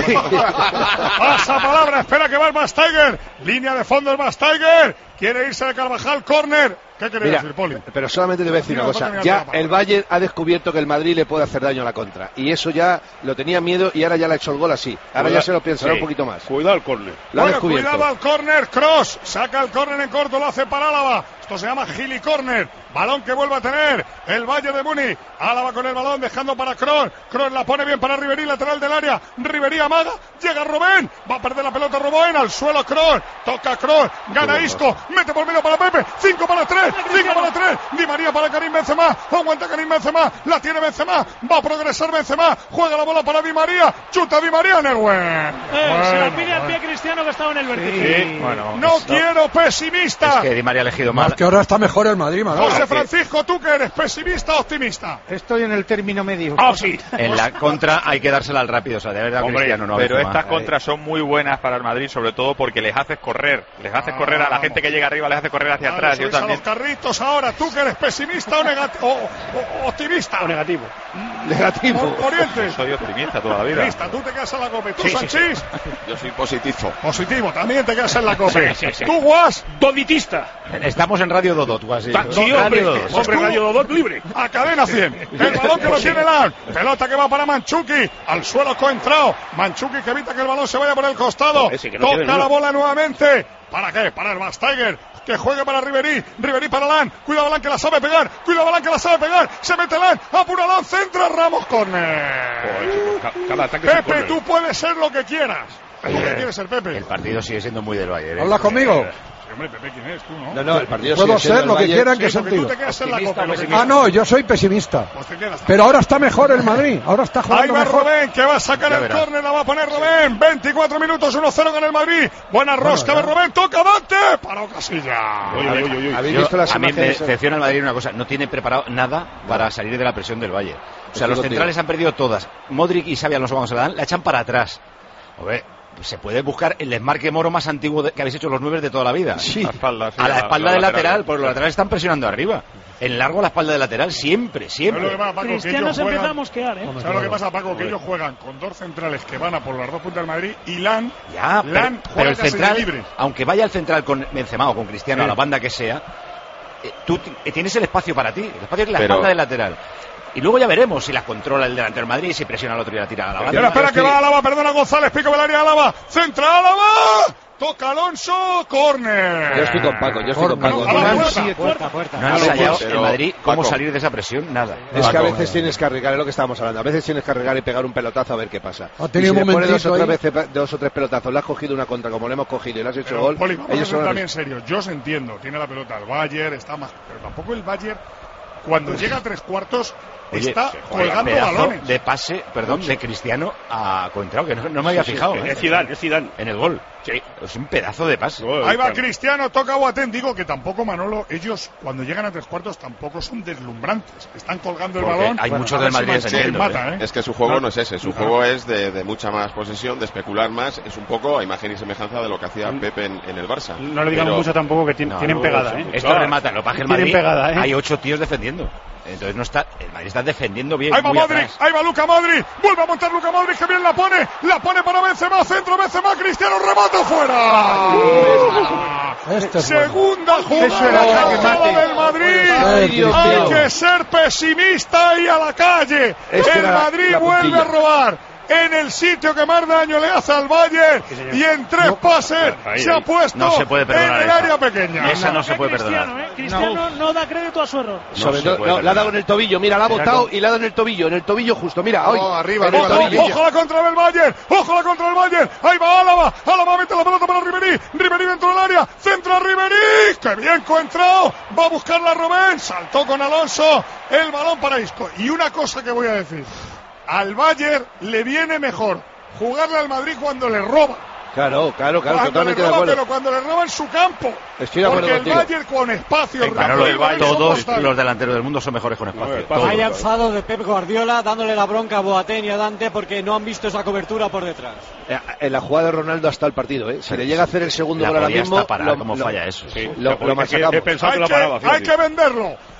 Pasa palabra, espera que va el Mastiger. Línea de fondo el Mastiger. Quiere irse de Carvajal, córner. ¿Qué queréis Mira, decir, Poli? pero solamente te voy a decir una Mira, cosa. no Ya tenía el Bayern ha descubierto que el Madrid le puede hacer daño a la contra. Y eso ya lo tenía miedo y ahora ya le ha hecho el gol así. Ahora Cuidado, ya se lo pensará sí. un poquito más. Cuidado al córner. Lo ha Bueno, descubierto. cuidado al córner, Cross. Saca el córner en corto, lo hace para Álava. Esto se llama Gili Córner. Balón que vuelve a tener el Bayern de Múnich. Álava con el balón, dejando para Kroos. Kroos la pone bien para Ribery, lateral del área. Ribery amaga. Llega Robben. Va a perder la pelota Robben. Al suelo Kroos. Toca Kroos. Gana Isco. Mete por medio para Pepe. cinco para tres. cinco para tres. Di María para Karim Benzema. Aguanta Karim Benzema. La tiene Benzema. Va a progresar Benzema. Juega la bola para Di María. Chuta Di María en el buen. Eh, bueno, se la pide al bueno. pie Cristiano que estaba en el vértice. Sí, bueno, No es- quiero pesimista. Es que Di María ha elegido mal. Más que ahora está mejor el Madrid, Manolo. José Francisco, ¿tú qué eres? ¿Pesimista o optimista? Estoy en el término medio. Ah, sí. En la contra hay que dársela al rápido, o sea, de verdad Hombre, Cristiano no pero Benzema. estas contras son muy buenas para el Madrid, sobre todo porque les haces correr, les haces Ah, correr a la vamos. gente que llega arriba, les haces correr hacia Vale, atrás. Yo subís a también. los carritos ahora. ¿Tú que eres pesimista o, negati- o, o- o optimista? O negativo. Negativo. O- Oriente. Soy optimista toda la vida. Optimista, tú te quedas en la copa. ¿Y tú, Sí, sí, Sanchís? Yo soy positivo. Positivo, también te quedas en la copa. Sí, sí, sí. ¿Tú, Guas? Doditista. Estamos en Radio Dodot, tú has dicho. Ta- Sí, hombre. Radio Dodot. Hombre, Tú- Radio Dodot libre. A cadena cien. El balón que lo tiene Lan. Pelota que va para Manchuki. Al suelo Coentrao. Manchuki que evita que el balón se vaya por el costado. Ese que no tiene Toca la nada. bola nuevamente. ¿Para qué? Para el Basteiger. Que juegue para Ribery. Ribery para Lan. Cuidado Lan que la sabe pegar. Cuidado Lan que la sabe pegar. Se mete Lan. Apura Lan. Centra Ramos. Corner. Ca- Cada ataque es un Pepe, córner. tú puedes ser lo que quieras. Lo que quieres ser Pepe. El partido sigue siendo muy del Bayern. ¿eh? ¿Hablas conmigo? Sí, hombre, Pepe, ¿quién es tú, no? No, no, el partido Puedo sigue siendo ser el lo que Bayern. quieran, ¿qué Sí, porque tú sentido? te quedas en la Optimista, copa. lo que pesimista. Ah, no, yo soy pesimista. Pues te quedas. Pero ahora está mejor el Madrid. Ahora está Ahí jugando va mejor. Robben, que va a sacar Ya el verás. córner, la va a poner Robben. veinticuatro minutos, uno cero con el Madrid. Buena rosca ya. de Robben, toca Dante. Paró Casilla. Uy, uy, uy, uy. ¿Habéis Yo- visto las a mí me imágenes? decepciona el Madrid una cosa, no tiene preparado nada para salir de la presión del Bayern. O sea, Estoy los contigo. centrales han perdido todas. Modric y Xavi Alonso, vamos a la dan, la echan para atrás. Hombre, se puede buscar el desmarque moro más antiguo de- que habéis hecho los nueve de toda la vida. Sí. La espalda, sí, A la espalda del lateral, lateral. porque los laterales están presionando arriba. En largo a la espalda del lateral, siempre, ¿Sabes lo que siempre. pasa, Paco? Que Cristiano ellos se empieza a juegan... mosquear, ¿eh? ¿Sabes lo que pasa, Paco? Que ellos juegan con dos centrales que van a por las dos puntas del Madrid y Lan, Ya, pero, Lan pero juega el casi central, libre. aunque vaya el central con Benzema o con Cristiano, a la banda que sea, eh, tú t- tienes el espacio para ti, el espacio es la Pero- espalda del lateral. Y luego ya veremos si la controla el delantero del Madrid, si presiona al otro y la tira a la Y banda. ahora espera yo que estoy- va Álava, perdona González, pico del área Álava, centra Álava, toca Alonso, córner. Yo estoy con Paco, yo estoy con Paco. A la No, puerta. Sí, Puerta, puerta. No han Claro, ensayado pero, el Madrid cómo Paco, salir de esa presión, nada. Es que a Paco. veces tienes que arriesgar, es lo que estábamos hablando. A veces tienes que arriesgar y pegar un pelotazo a ver qué pasa. Ha tenido y si un le pones dos momentito o, tres ahí. veces, dos o tres pelotazos, le has cogido una contra como le hemos cogido y le has hecho Pero, gol, Poli, vamos a ellos ser son también serios. Yo os entiendo, tiene la pelota el Bayern, está más. Pero tampoco el Bayern, cuando llega a tres cuartos, Oye, está se juega colgando pedazo balones. de pase, perdón, de Cristiano a Coentrao, que no, no me había Sí, sí, fijado. es ¿eh? Zidane, es Zidane. En el gol. Sí. Es un pedazo de pase. Ahí va Cristiano, toca Boateng. Digo que tampoco, Manolo, ellos cuando llegan a tres cuartos tampoco son deslumbrantes. Están colgando el Porque balón. hay muchos a del ver si Madrid Manchester defendiendo, mata, ¿eh? Es que su juego no es ese, su juego es de, de mucha más posesión, de especular más, es un poco a imagen y semejanza de lo que hacía Pepe en, en el Barça. No le digamos Pero- mucho tampoco que tien- No, tienen no, pegada, no, ¿eh? Esto remata, lo que pasa es que el Tienen Madrid pegada, ¿eh? hay ocho tíos defendiendo. Entonces no está, el Madrid está defendiendo bien. Ahí va muy Modric, atrás. ahí va Luka Modric, vuelve a montar Luka Modric, que bien la pone, la pone para Benzema, centro Benzema, Cristiano, remate fuera. Este es Segunda Eso era jugada jaque mate. cansada del Madrid. Ay, Dios Hay mío. que ser pesimista y a la calle. Esta El era la- Madrid la vuelve puntilla. a robar en el sitio que más daño le hace al Bayern y en tres pases ahí, se ahí. ha puesto No se puede en perdonar el esa. área pequeña. Esa no se puede Cristiano, perdonar. ¿eh? Cristiano no. da crédito a su error. Sobre se todo- puede no, le ha dado perdonar. en el tobillo, mira, la ha botado y le ha dado en el tobillo, en el tobillo justo, mira, hoy. arriba, en el Ojo, tobillo. ojo la contra del Bayern, ojo la contra del Bayern, ahí va Álava, Álava mete la pelota para Ribery, Ribery dentro del área, centra Ribery, que bien coentrado, va a buscar la Robben, saltó con Alonso, el balón para Isco. Y una cosa que voy a decir, al Bayern le viene mejor jugarle al Madrid cuando le roba. Claro, claro, claro, Cuando totalmente le de roba, acuerdo. pero cuando le roba en su campo. Estoy de acuerdo Porque el contigo. Bayern con espacio, Eh, Manolo, rápido, Bayern son todos postales. los delanteros del mundo son mejores con espacio. No, todos. Vaya enfado de Pep Guardiola dándole la bronca a Boateng y a Dante porque no han visto esa cobertura por detrás. Eh, En la jugada de Ronaldo hasta el partido, ¿eh? Si le llega a hacer el segundo La gol ahora podía mismo, hasta parar, lo- cómo lo- falla eso. Sí, Lo- porque lo he- machacamos. he pensado Hay que la que, paraba, hay fíjate. que venderlo.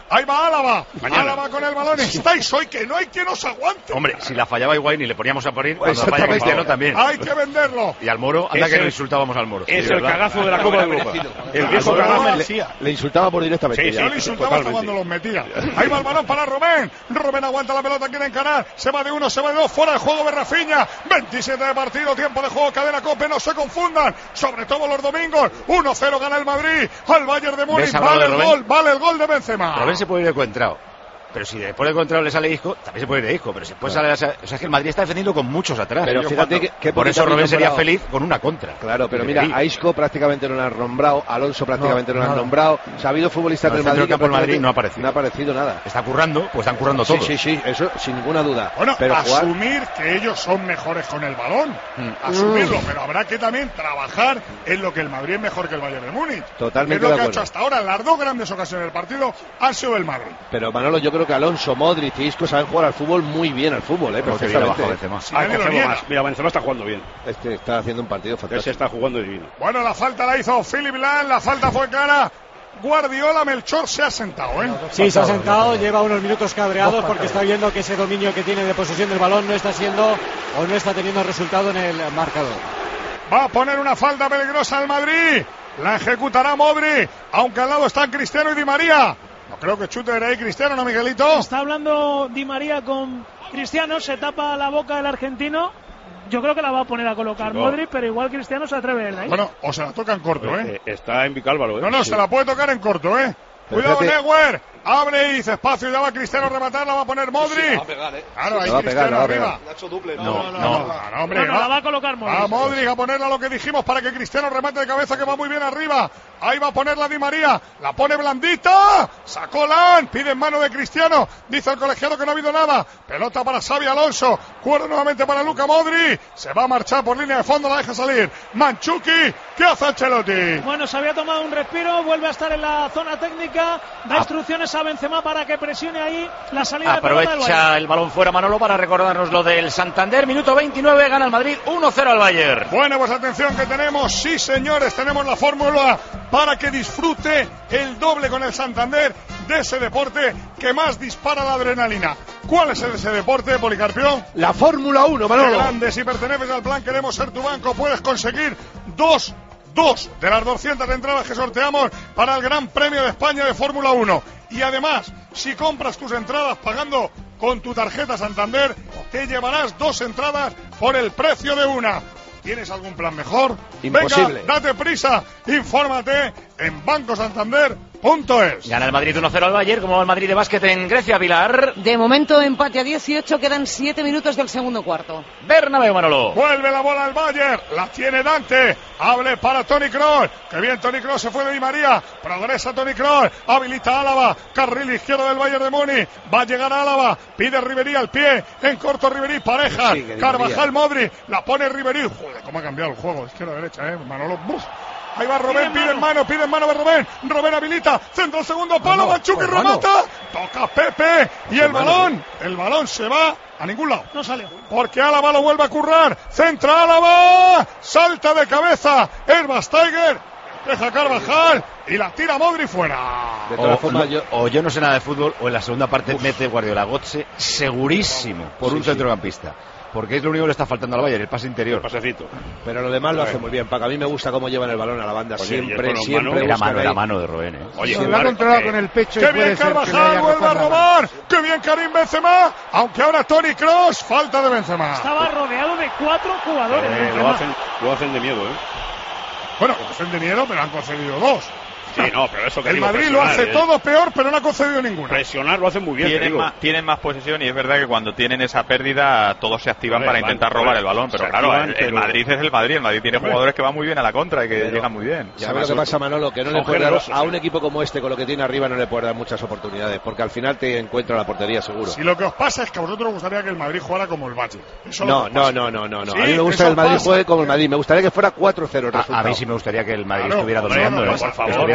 Ahí va Álava. Mañana. Álava con el balón. Estáis hoy que no hay quien os aguante. Hombre, si la fallaba Higuaín y le poníamos a poner, cuando la falla Cristiano también. Hay que venderlo. Y al Moro, anda Es que el- lo insultábamos al Moro. Es Sí, el ¿verdad? cagazo de la Copa de Europa. El viejo Al Moro cagazo. le- Le insultaba por directamente. Sí, ya. Yo le insultaba hasta cuando los metía. Ahí va el balón para Rubén. Rubén aguanta la pelota, quiere encarar. Se va de uno, se va de dos. Fuera de juego de Rafinha. veintisiete de partido, tiempo de juego. Cadena Cope, no se confundan. Sobre todo los domingos. uno cero gana el Madrid al Bayern de Múnich. ¿Ves al lado Vale de el Rubén? gol, vale el gol de Benzema. Rubén se puede ir de Coentrao. Pero si después de Coentrao le sale Isco, también se puede ir de Isco. Pero si después Claro. sale. O sea, es que el Madrid está defendiendo con muchos atrás. Pero Yo fíjate cuando- que- que por eso bonita Rubén sería temporada. feliz con una contra. Claro, pero De mira, Madrid. a Isco prácticamente no lo han nombrado, Alonso prácticamente no, No, no lo han nada. nombrado. O sea, ha habido futbolistas No, del el centro Madrid del campo del Madrid prácticamente no ha aparecido. No ha aparecido nada. Está currando, pues están currando Sí, todos. sí, sí, eso sin ninguna duda. Bueno, pero jugar, asumir que ellos son mejores con el balón. Mm. Asumirlo, pero habrá que también trabajar en lo que el Madrid es mejor que el Bayern de Múnich. Totalmente Que es lo de que ha acuerdo. hecho hasta ahora. Las dos grandes ocasiones del partido han sido del Madrid. pero Manolo, yo creo que Alonso, Modric y Isco saben jugar al fútbol muy bien al fútbol, eh, Porque viene abajo perfectamente. Benzema. Si Ah, nadie lo Benzema niega. más. Mira, Benzema está jugando bien. Este está haciendo un partido Ese fantástico. está jugando divino. Bueno, la falta la hizo Philip Lahm, la falta fue clara. Guardiola, Melchor se ha sentado, ¿eh? Sí, se ha sentado, lleva unos minutos cabreados porque está viendo que ese dominio que tiene de posesión del balón no está siendo o no está teniendo resultado en el marcador. Va a poner una falta peligrosa al Madrid. La ejecutará Modric, aunque al lado están Cristiano y Di María. No creo que chute de ahí Cristiano, ¿no, Miguelito? Está hablando Di María con Cristiano, se tapa la boca el argentino. Yo creo que la va a poner a colocar Sí, no. Modric, pero igual Cristiano se atreve él ahí. Bueno, o se la toca en corto, ¿eh? Eh, Está en Vicálvaro, ¿eh? No, no, Sí. se la puede tocar en corto, ¿eh? Pero Cuidado, fíjate- Neuer. Abre y dice espacio. Ya va Cristiano a rematar. La va a poner Modric. Claro, ahí La va a pegar, Cristiano la va a arriba. doble. No, No, no, no. no, no, hombre. no, no, va. la va a colocar Modric. A Modric a ponerla lo que dijimos para que Cristiano remate de cabeza, que va muy bien arriba. Ahí va a ponerla Di María. La pone blandita. Sacó Lan. Pide en mano de Cristiano. Dice el colegiado que no ha habido nada. Pelota para Xavi Alonso. Cuerda nuevamente para Luka Modric. Se va a marchar por línea de fondo. La deja salir. Manchuki. ¿Qué hace Ancelotti? Bueno, se había tomado un respiro, vuelve a estar en la zona técnica, da Ah. instrucciones a Benzema para que presione ahí la salida de pelota del Bayern. Aprovecha el balón fuera Manolo para recordarnos lo del Santander. Minuto veintinueve, gana el Madrid uno cero al Bayern. Bueno, pues atención que tenemos, sí señores, tenemos la fórmula para que disfrute el doble con el Santander de ese deporte que más dispara la adrenalina. ¿Cuál es ese deporte, Policarpio? La Fórmula uno, Qué Manolo. grande, si perteneces al plan Queremos Ser Tu Banco, puedes conseguir dos, dos de las doscientas entradas que sorteamos para el Gran Premio de España de Fórmula uno. Y además, si compras tus entradas pagando con tu tarjeta Santander, te llevarás dos entradas por el precio de una. ¿Tienes algún plan mejor? Imposible. Venga, date prisa, infórmate en banco santander punto es. Gana el Madrid uno cero al Bayern, como va el Madrid de básquet en Grecia, Pilar. De momento empate a dieciocho, quedan siete minutos del segundo cuarto. Bernabéu, Manolo. Vuelve la bola al Bayern, la tiene Dante, abre para Toni Kroos, que bien Toni Kroos, se fue de Di María, progresa Toni Kroos, habilita a Álava, carril izquierdo del Bayern de Múnich, va a llegar a Álava, pide Ribery al pie, en corto Ribery, pareja, Sí, que Di Carvajal María. Modric, la pone Ribery, joder, cómo ha cambiado el juego, izquierda a derecha, eh, Manolo, ¡buf! Ahí va Robén, pide en mano, pide en mano de Robén. Robén habilita, centro al segundo palo, Mano, Manchuki pues mano. remata. Toca Pepe y el balón, el balón se va a ningún lado. No salió. Porque Álava lo vuelve a currar. Centra Álava, salta de cabeza. Herbas Tiger, deja Carvajal y la tira Modric fuera. De todas O, formas, no- yo, o yo no sé nada de fútbol, o en la segunda parte mete Guardiola Gotze segurísimo por Sí, un sí. centrocampista. Porque es lo único que le está faltando al Bayern, el pase interior. Pasecito. pero lo demás lo hace muy bien. Paco, a mí me gusta cómo llevan el balón a la banda. Oye, y siempre, con los siempre. manos- Era buscan mano, ahí. era mano de Robén, ¿eh? Oye, Se lo ha vale, controlado eh, con el pecho y ¡Qué puede bien ser que le Carvajal! haya ¡Vuelve a rozado la robar! ¡Qué bien Karim Benzema! Aunque ahora Toni Kroos, falta de Benzema. Estaba rodeado de cuatro jugadores. eh, Benzema. lo, hacen, lo hacen de miedo, ¿eh? Bueno, hacen de miedo, pero han concedido dos. Sí, no, pero eso que El digo, Madrid lo presionar, hace ¿eh? todo peor, pero no ha concedido ninguna. Presionar lo hacen muy bien, te Tienen digo. más, tienen más posesión y es verdad que cuando tienen esa pérdida todos se activan Vale, para van, intentar vale, robar el balón, se pero claro, activan, el, el pero- Madrid es el Madrid, el Madrid tiene jugadores que van muy bien a la contra y que Pero- llegan muy bien. ¿Sabes lo que pasa, Manolo? Que no son le puede dar, generosos, a un ¿eh? equipo como este, con lo que tiene arriba, no le puede dar muchas oportunidades. Porque al final te encuentra la portería seguro. Si lo que os pasa es que a vosotros os gustaría que el Madrid jugara como el Bayern. Eso es lo No, que os no, pasa. no, no, no, no. Sí, a mí me gusta eso que el Madrid pasa. juegue como el Madrid. Me gustaría que fuera cuatro cero el A, a resultado. mí sí me gustaría que el Madrid Claro, estuviera hombre, dominando, no, ¿eh? por favor, Que estuviera por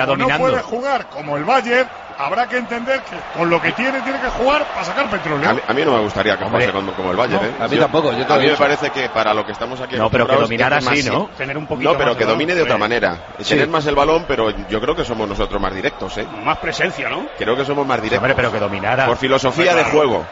dominando. No puede jugar como el Bayern. Habrá que entender que con lo que tiene, tiene que jugar para sacar petróleo. A mí, a mí no me gustaría que fuese como, como el Bayern, no, ¿eh? A mí tampoco. Yo a mí me parece que para lo que estamos aquí... No, pero que dominar así, ¿no? Tener un poquito no, pero más que de domine de otra manera. Sí. Tener más el balón, pero yo creo que somos nosotros más directos, ¿eh? Más presencia, ¿no? Creo que somos más directos. Hombre, pero que dominara. Por filosofía de juego.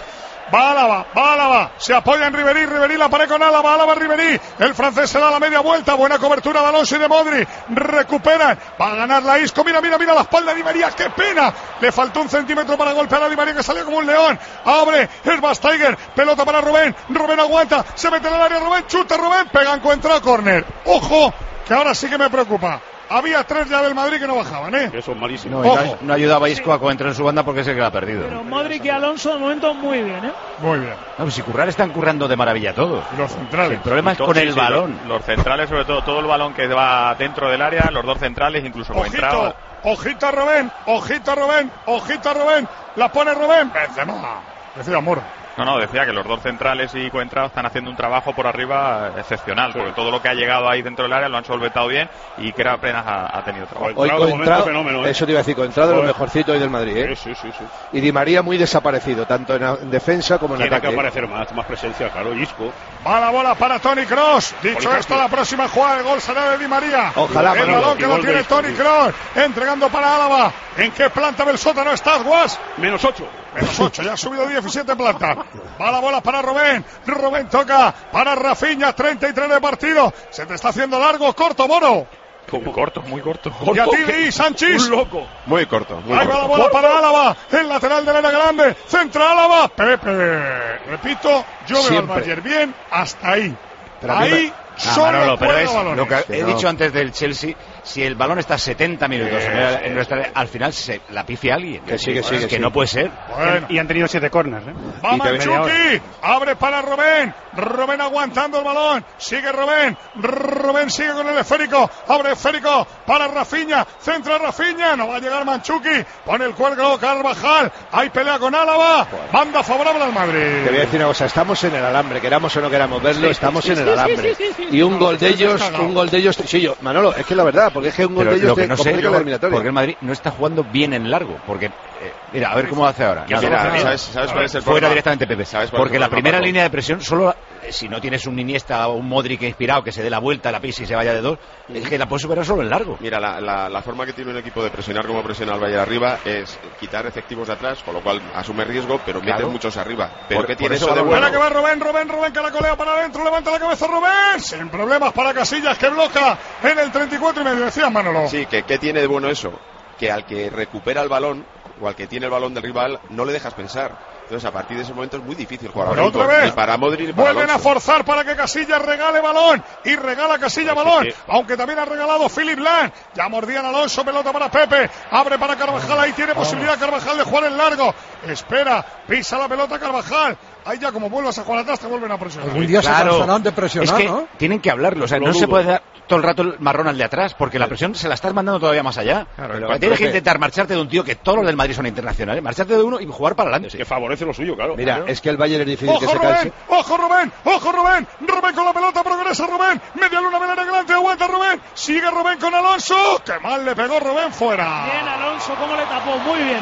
Va Álava, va Álava, se apoya en Ribery, Ribery la pared con Álava, Álava Ribery, el francés se da la media vuelta, buena cobertura de Alonso y de Modri, recuperan, va a ganar la Isco, mira, mira, mira la espalda de Di María, qué pena, le faltó un centímetro para golpear a Di María que salió como un león, abre, es Basteiger, pelota para Rubén, Rubén aguanta, se mete en el área Rubén, chuta Rubén, pega, encuentra córner, ojo, que ahora sí que me preocupa. Había tres ya del Madrid que no bajaban, ¿eh? Eso es malísimo. No, no, no ayudaba a Isco a entrar en su banda porque es el que la ha perdido. Pero Modric y Alonso de momento muy bien, ¿eh? Muy bien. No, pues si currar están currando de maravilla todos. Y los centrales. Sí, el problema es Todo, con sí, el sí, balón. Los, los centrales, sobre todo, todo el balón que va dentro del área, los dos centrales, incluso como entraba. Ojito, ojito a Rubén, ojito a Rubén, ojito a Rubén, la pone Rubén, Benzema, decía Mora. No, no, decía que los dos centrales y Coentrao están haciendo un trabajo por arriba excepcional, sí. Porque todo lo que ha llegado ahí dentro del área lo han solventado bien y que apenas ha, ha tenido trabajo. Hoy Coentrao, ¿eh? Eso te iba a decir, Coentrao de lo mejorcito hoy del Madrid, ¿eh? Sí, sí, sí, sí. Y Di María muy desaparecido, tanto en, en defensa como en Tiene ataque. Tiene que aparecer más, más presencia, claro, Isco. Va la bola para Toni Kroos. Dicho esto, la próxima jugada de gol será de Di María. Ojalá. El balón que lo tiene Toni Kroos, entregando para Álava. ¿En qué planta del sótano estás, Guas? Menos ocho. Menos ocho, ya ha subido diecisiete plantas. Va la bola para Rubén. Rubén toca para Rafinha, treinta y tres de partido. Se te está haciendo largo, corto, Moro. Muy corto, muy corto. Y a ti, Sánchez. Un loco. Muy corto. Muy Ahí corto. va la bola para Álava. El lateral del área grande. Centra Álava. Pepe. Repito, yo veo al Bayern bien hasta ahí. Pero ahí Ah, solo Manolo, pero es balones. lo que Que he no. dicho antes del Chelsea. Si el balón está setenta minutos Sí, en, el- sí, en nuestra, al final se la pifia alguien. Que sí, que sí, Es que que sí. no puede ser. Bueno. Y han tenido siete corners, ¿eh? Va Y te- Mandzukic, abre para Rubén, Rubén aguantando el balón, sigue Rubén, Rubén sigue con el esférico, abre esférico para Rafinha, centra Rafinha, no va a llegar Mandzukic, pone el cuerno Carvajal, hay pelea con Álava, banda favorable al Madrid. Te voy a decir una cosa, estamos en el alambre, queramos o no queramos verlo, estamos en el alambre. Y un gol de ellos, un gol de ellos, sí, yo, Manolo, es que la verdad, porque es que un gol Pero de ellos lo que te no sé complica yo, la eliminatoria. porque el Madrid no está jugando bien en largo. Porque, eh, mira, a ver cómo hace ahora. Ya, Nada, mira, mira, ¿sabes, ¿sabes cuál es el fuera problema? directamente Pepe. ¿Sabes cuál es Porque el la problema, primera Paco? línea de presión, solo eh, si no tienes un Iniesta o un Modric inspirado que se dé la vuelta, la pisa y se vaya de dos, es que la puedes superar solo en largo. Mira, la, la, la forma que tiene un equipo de presionar como presiona al Bayern arriba es quitar efectivos de atrás, con lo cual asume riesgo, pero Claro. mete muchos arriba. Pero Por- ¿qué por tiene eso eso de va bueno? Para que va Rubén, Rubén, Rubén, que la colea para adentro, levanta la cabeza Rubén, sin problemas para Casillas que bloca en el treinta y cuatro y medio, decía Manolo. Sí, que ¿qué tiene de bueno eso? Que al que recupera el balón o al que tiene el balón del rival no le dejas pensar. Entonces, a partir de ese momento es muy difícil jugar al Pero otra fútbol, vez, ni para Modric ni para vuelven a Alonso. forzar para que Casillas regale balón y regala Casillas balón, aunque también ha regalado Philip Lahm, ya mordían Alonso, pelota para Pepe, abre para Carvajal, ahí tiene posibilidad Carvajal de jugar en largo, espera, pisa la pelota Carvajal, ahí ya como vuelvas a jugar atrás te vuelven a presionar. Algún día se cansarán de presionar, es que ¿no? tienen que hablarlo, o sea, Lo no se dudo. puede dar todo el rato el marrón al de atrás, porque la presión se la estás mandando todavía más allá. Claro, Pero lo- tienes que Pepe. intentar marcharte de un tío que todos los del Madrid son internacionales, marcharte de uno y jugar para adelante. Que favorece lo suyo, claro. Mira, es que el Bayern es difícil que Ojo se canse. Rubén, ojo Rubén, ojo Rubén, Rubén con la pelota, progresa Rubén, media luna velera delante, aguanta Rubén, sigue Rubén con Alonso, que mal le pegó Rubén fuera. Bien, Alonso, cómo le tapó, muy bien.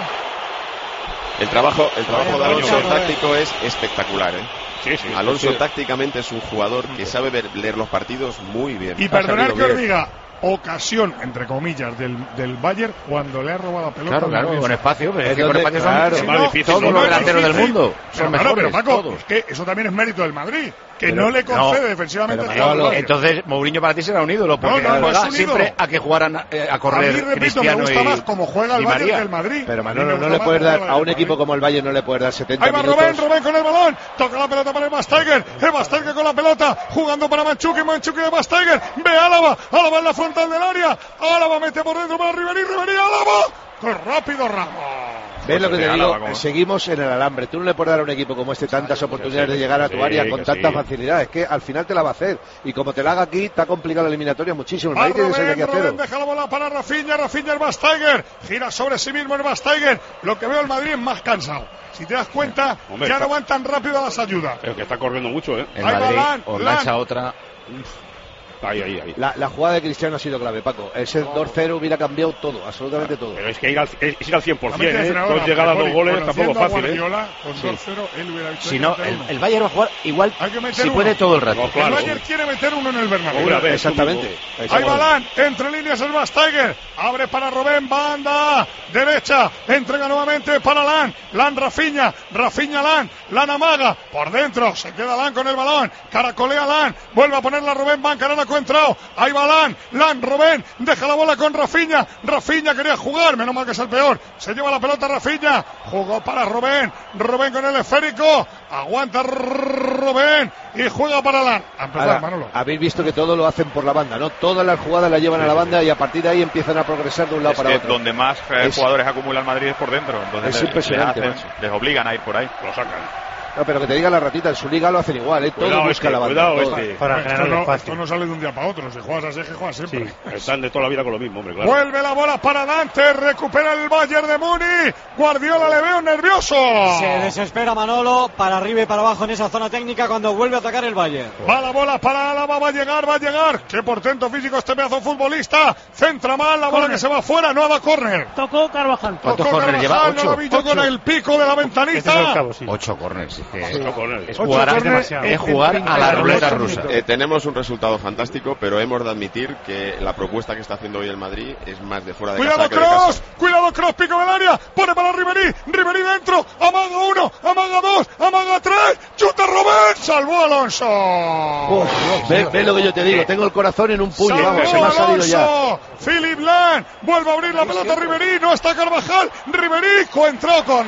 El trabajo, el trabajo de Alonso Coño, táctico es espectacular, ¿eh? Sí, sí. Alonso Sí. tácticamente es un jugador que sabe ver- leer los partidos muy bien. Y Ha perdonar sabido que os bien. diga, ocasión, entre comillas, del, del Bayern cuando le ha robado la pelota. Claro, al claro, Madrid. con espacio, pero es Es que con donde- espacio son claro, si más no, difícil, todos no, los no, delanteros del difícil. mundo Pero son claro, mejores, pero Paco, todos. es que eso también es mérito del Madrid, que Pero- no le concede no, defensivamente pero al Manolo, Bayern. Entonces, Mourinho para ti será un ídolo, porque No, no, no juega es un siempre ídolo. a que jugaran eh, a A correr mí, repito, me Cristiano gusta y, más como juega el y Bayern María. que el Madrid. Pero A mí Manolo, me no gusta le más puedes cómo dar, juega a el un Madrid. equipo como el Bayern no le puedes dar setenta Ahí va minutos. Rubén, Rubén con el balón, toca la pelota para el Basteiger, el Basteiger con la pelota, jugando para Mandzukic, Mandzukic de Basteiger, ve Álava, Álava en la frontal del área, Álava mete por dentro para Ribery, Ribery, Álava, ¡qué rápido Ramos! ¿Ves lo que te Álava, digo? como- Seguimos en el alambre. Tú no le puedes dar a un equipo como este tantas oportunidades de llegar a tu sí, área que con tanta sí. facilidad. Es que al final te la va a hacer. Y como te la haga aquí, te ha complicado la eliminatoria muchísimo. El Va Madrid tiene que ser de Rubén, aquí a Rubén cero. deja la bola para Rafinha, Rafinha el Basteiger, gira sobre sí mismo el Basteiger, lo que veo el Madrid es más cansado. Si te das cuenta, Hombre, ya está- no van tan rápido a las ayudas. Es que está corriendo mucho, ¿eh? El Ahí va Madrid Lan, os Lan. lanza otra. Ahí, ahí, ahí. La, la jugada de Cristiano ha sido clave, Paco. Ese dos cero hubiera cambiado todo, absolutamente todo. Pero es que ir al, es ir al cien por ciento, ¿eh? Dos llegadas, dos goles, tampoco fácil, ¿eh? Con dos cero, él hubiera si no, el, el Bayern va a jugar igual, si uno. puede todo el rato. No, claro. El Bayern quiere meter uno en el Bernabéu. Una vez, exactamente. Ahí va Lan, entre líneas el Steiger, abre para Robben, banda derecha, entrega nuevamente para Lan, Lan Rafinha, Rafinha Lan, Lan amaga, por dentro, se queda Lan con el balón, caracolea Lan, vuelve a ponerla Robben, Van Caranaco ha entrado, ahí va Lan, Lan, Robben, deja la bola con Rafinha, Rafinha quería jugar, menos mal que es el peor, se lleva la pelota Rafinha, jugó para Robben, Robben con el esférico, aguanta Robben y juega para Lan. A empezar, Ahora, Manolo. Habéis visto que todo lo hacen por la banda, ¿no? Todas las jugadas las llevan sí, a la banda y a partir de ahí empiezan a progresar de un lado es para que otro. Donde más eh, es, jugadores acumula el Madrid es por dentro. Entonces es les, impresionante. les, hacen, les obligan a ir por ahí. Lo sacan. No, pero que te diga la ratita, en su liga lo hacen igual, ¿eh? Cuidado todo busca este, la banda. Cuidado este. Para esto, no, esto no sale de un día para otro. Si juegas así, que juegas siempre. Sí, están de toda la vida con lo mismo, hombre, claro. Vuelve la bola para Dante, recupera el Bayern de Múnich. Guardiola le veo nervioso. Se desespera Manolo, para arriba y para abajo en esa zona técnica cuando vuelve a atacar el Bayern. Va la bola para Álava, va a llegar, va a llegar. Qué portento físico este pedazo de futbolista. Centra mal, la bola corner. Que se va afuera, no da córner. Tocó Carvajal. ¿Cuántos córneres lleva? Ocho. No la vi yo con el pico de la ventanita. Este es el cabo, sí. Ocho córneres. Sí, es, es jugar a es jugar a la ruleta rusa. Eh, tenemos un resultado fantástico, pero hemos de admitir que la propuesta que está haciendo hoy el Madrid es más de fuera de cuidado casa que de Kroos, casa. Cuidado Kroos, pico del área, pone para Ribery, Ribery dentro, amaga uno, amaga dos, amaga tres, chuta Robben, salvó Alonso. Oh, ve, ve lo que yo te digo, tengo el corazón en un puño, salvó vamos, se me ha salido ya. Philip Lahm, vuelve a abrir la pelota Ribery, no está Carvajal, Ribery entró con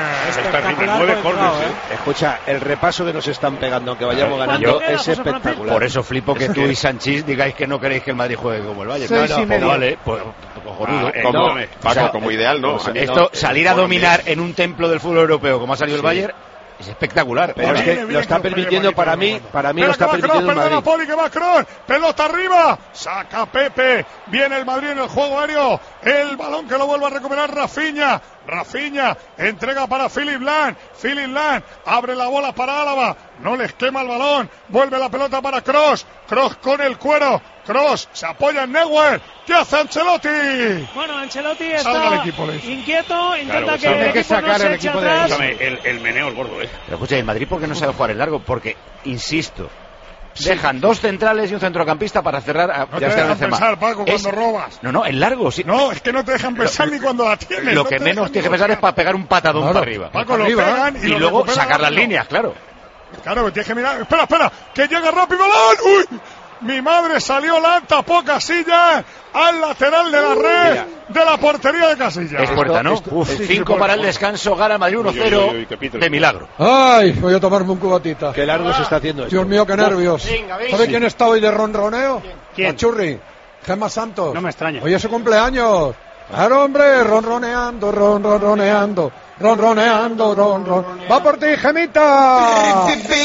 nueve córneres. ¿eh? Escucha, el repaso que nos están pegando, aunque vayamos ganando, es espectacular. Por eso flipo que tú y Sanchís digáis que no queréis que el Madrid juegue como el Bayern. Seis no, no, y medio. pues vale, pues cojonudo. Ah, eh, como, no, Paco, o sea, como ideal, no. Esto, no, salir a dominar en un templo del fútbol europeo como ha salido sí. el Bayern, es espectacular. Pero es que lo está permitiendo para mí, para mí lo está permitiendo el Madrid. Poli, que va Kroos, pelota arriba, saca Pepe, viene el Madrid en el juego aéreo, el balón que lo vuelve a recuperar Rafinha, Rafinha, entrega para Philip Lahm, Philip Lahm, abre la bola para Álava, no les quema el balón, vuelve la pelota para Kroos, Kroos con el cuero, Kroos se apoya en Neuer, ¿qué hace Ancelotti? Bueno, Ancelotti está el equipo, inquieto, intenta claro, que el equipo sacar no se el eche equipo atrás. De el, el meneo, el gordo, eh. Pero escucha, ¿el Madrid por qué no sabe jugar el largo? Porque, insisto, dejan dos centrales y un centrocampista para cerrar a, no te dejan pensar, Paco, es, cuando robas. No, no, el largo sí. No, es que no te dejan pensar lo, ni cuando la tienes. Lo no que menos tienes que pensar es para pegar un patadón claro, para arriba. Paco, lo arriba, pegan y, y lo luego sacar las rápido. líneas, claro. Claro, tienes que mirar. Espera, espera, que llega rápido Lan. ¡Uy! Mi madre salió Lan, tapó Casillas al lateral de la red Mira. de la portería de Casillas. Es puerta, ¿no? Esto, Uf, esto, cinco para el descanso, gana Madrid uno cero de milagro. Ay, voy a tomarme un cubatita. Qué largo ah, se está haciendo esto. Dios mío, qué nervios. ¿Sabe quién está hoy de ronroneo? ¿Quién? Churri. Gemma Santos. No me extraña. Hoy es su cumpleaños. Claro, hombre, ronroneando, ronroneando, ronroneando, ron, ¡va por ti, Gemita!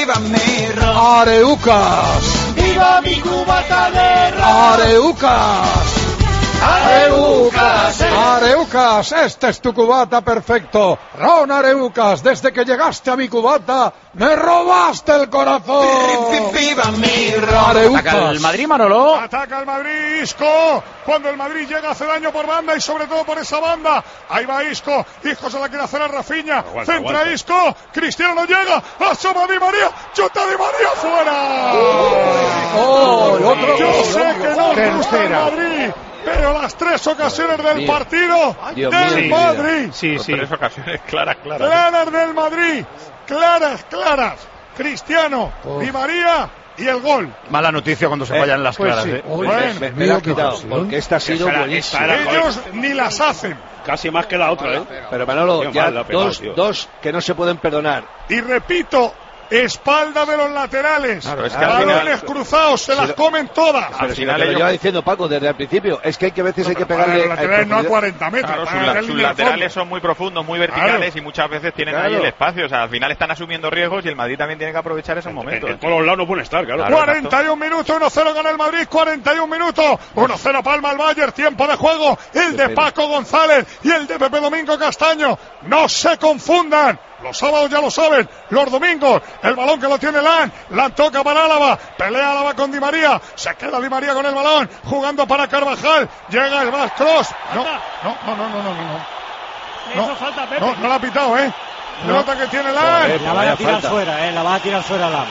¡Areucas! ¡Viva mi cubata de ron! ¡Areucas! Areucas, Areucas, este es tu cubata perfecto. Ron Areucas, desde que llegaste a mi cubata, me robaste el corazón. ¡Viva mi ron! Areucas. Ataca el Madrid, Manolo. Ataca el Madrid, Isco. Cuando el Madrid llega hace daño por banda y sobre todo por esa banda. Ahí va Isco. Isco se la quiere hacer a Rafinha. Aguanta, Centra aguanta. Isco. Cristiano no llega. Asoma Di María. Chuta Di María fuera. Oh, oh, otro. Yo sé que no gusta el Madrid. Pero las tres ocasiones del mío. partido Dios del mío. Madrid. Sí, sí. Tres ocasiones claras, claras. Claras del Madrid. Claras, claras. Cristiano, oh. Di María y el gol. Mala noticia cuando se fallan eh, las pues claras. Sí. Eh. Uy, bueno, me, me la has quitado, porque esta ha sido buenísima. Ellos ni las hacen. Casi más que la otra, ¿eh? Pero Manolo, tío, ya mal, pegado, dos, dos que no se pueden perdonar. Y repito, espalda de los laterales, claro, es que balones final, cruzados, se si las lo, comen todas. Pero al si final lo que lleva diciendo Paco desde el principio es que hay que a veces hay que pegarle los laterales no a cuarenta metros. Claro, sus, la, sus laterales son muy profundos, muy verticales, claro, y muchas veces tienen claro. ahí el espacio. O sea, al final están asumiendo riesgos y el Madrid también tiene que aprovechar esos momentos. En, en todos los lados no pueden estar, claro. claro cuarenta y un minutos, uno cero gana el Madrid, cuarenta y un minutos, uno cero palma el Bayern, tiempo de juego, el de Paco González y el de Pepe Domingo Castaño. No se confundan. Los sábados ya lo saben, los domingos, el balón que lo tiene Lan, Lan toca para Álava, pelea Álava con Di María, se queda Di María con el balón, jugando para Carvajal, llega el más cross. No, no, no, no, no, no, no. Le hizo falta Pepe. No, no la ha pitado, ¿eh? Pelota que tiene Lan. La van a tirar fuera, ¿eh? La van a tirar fuera Lan.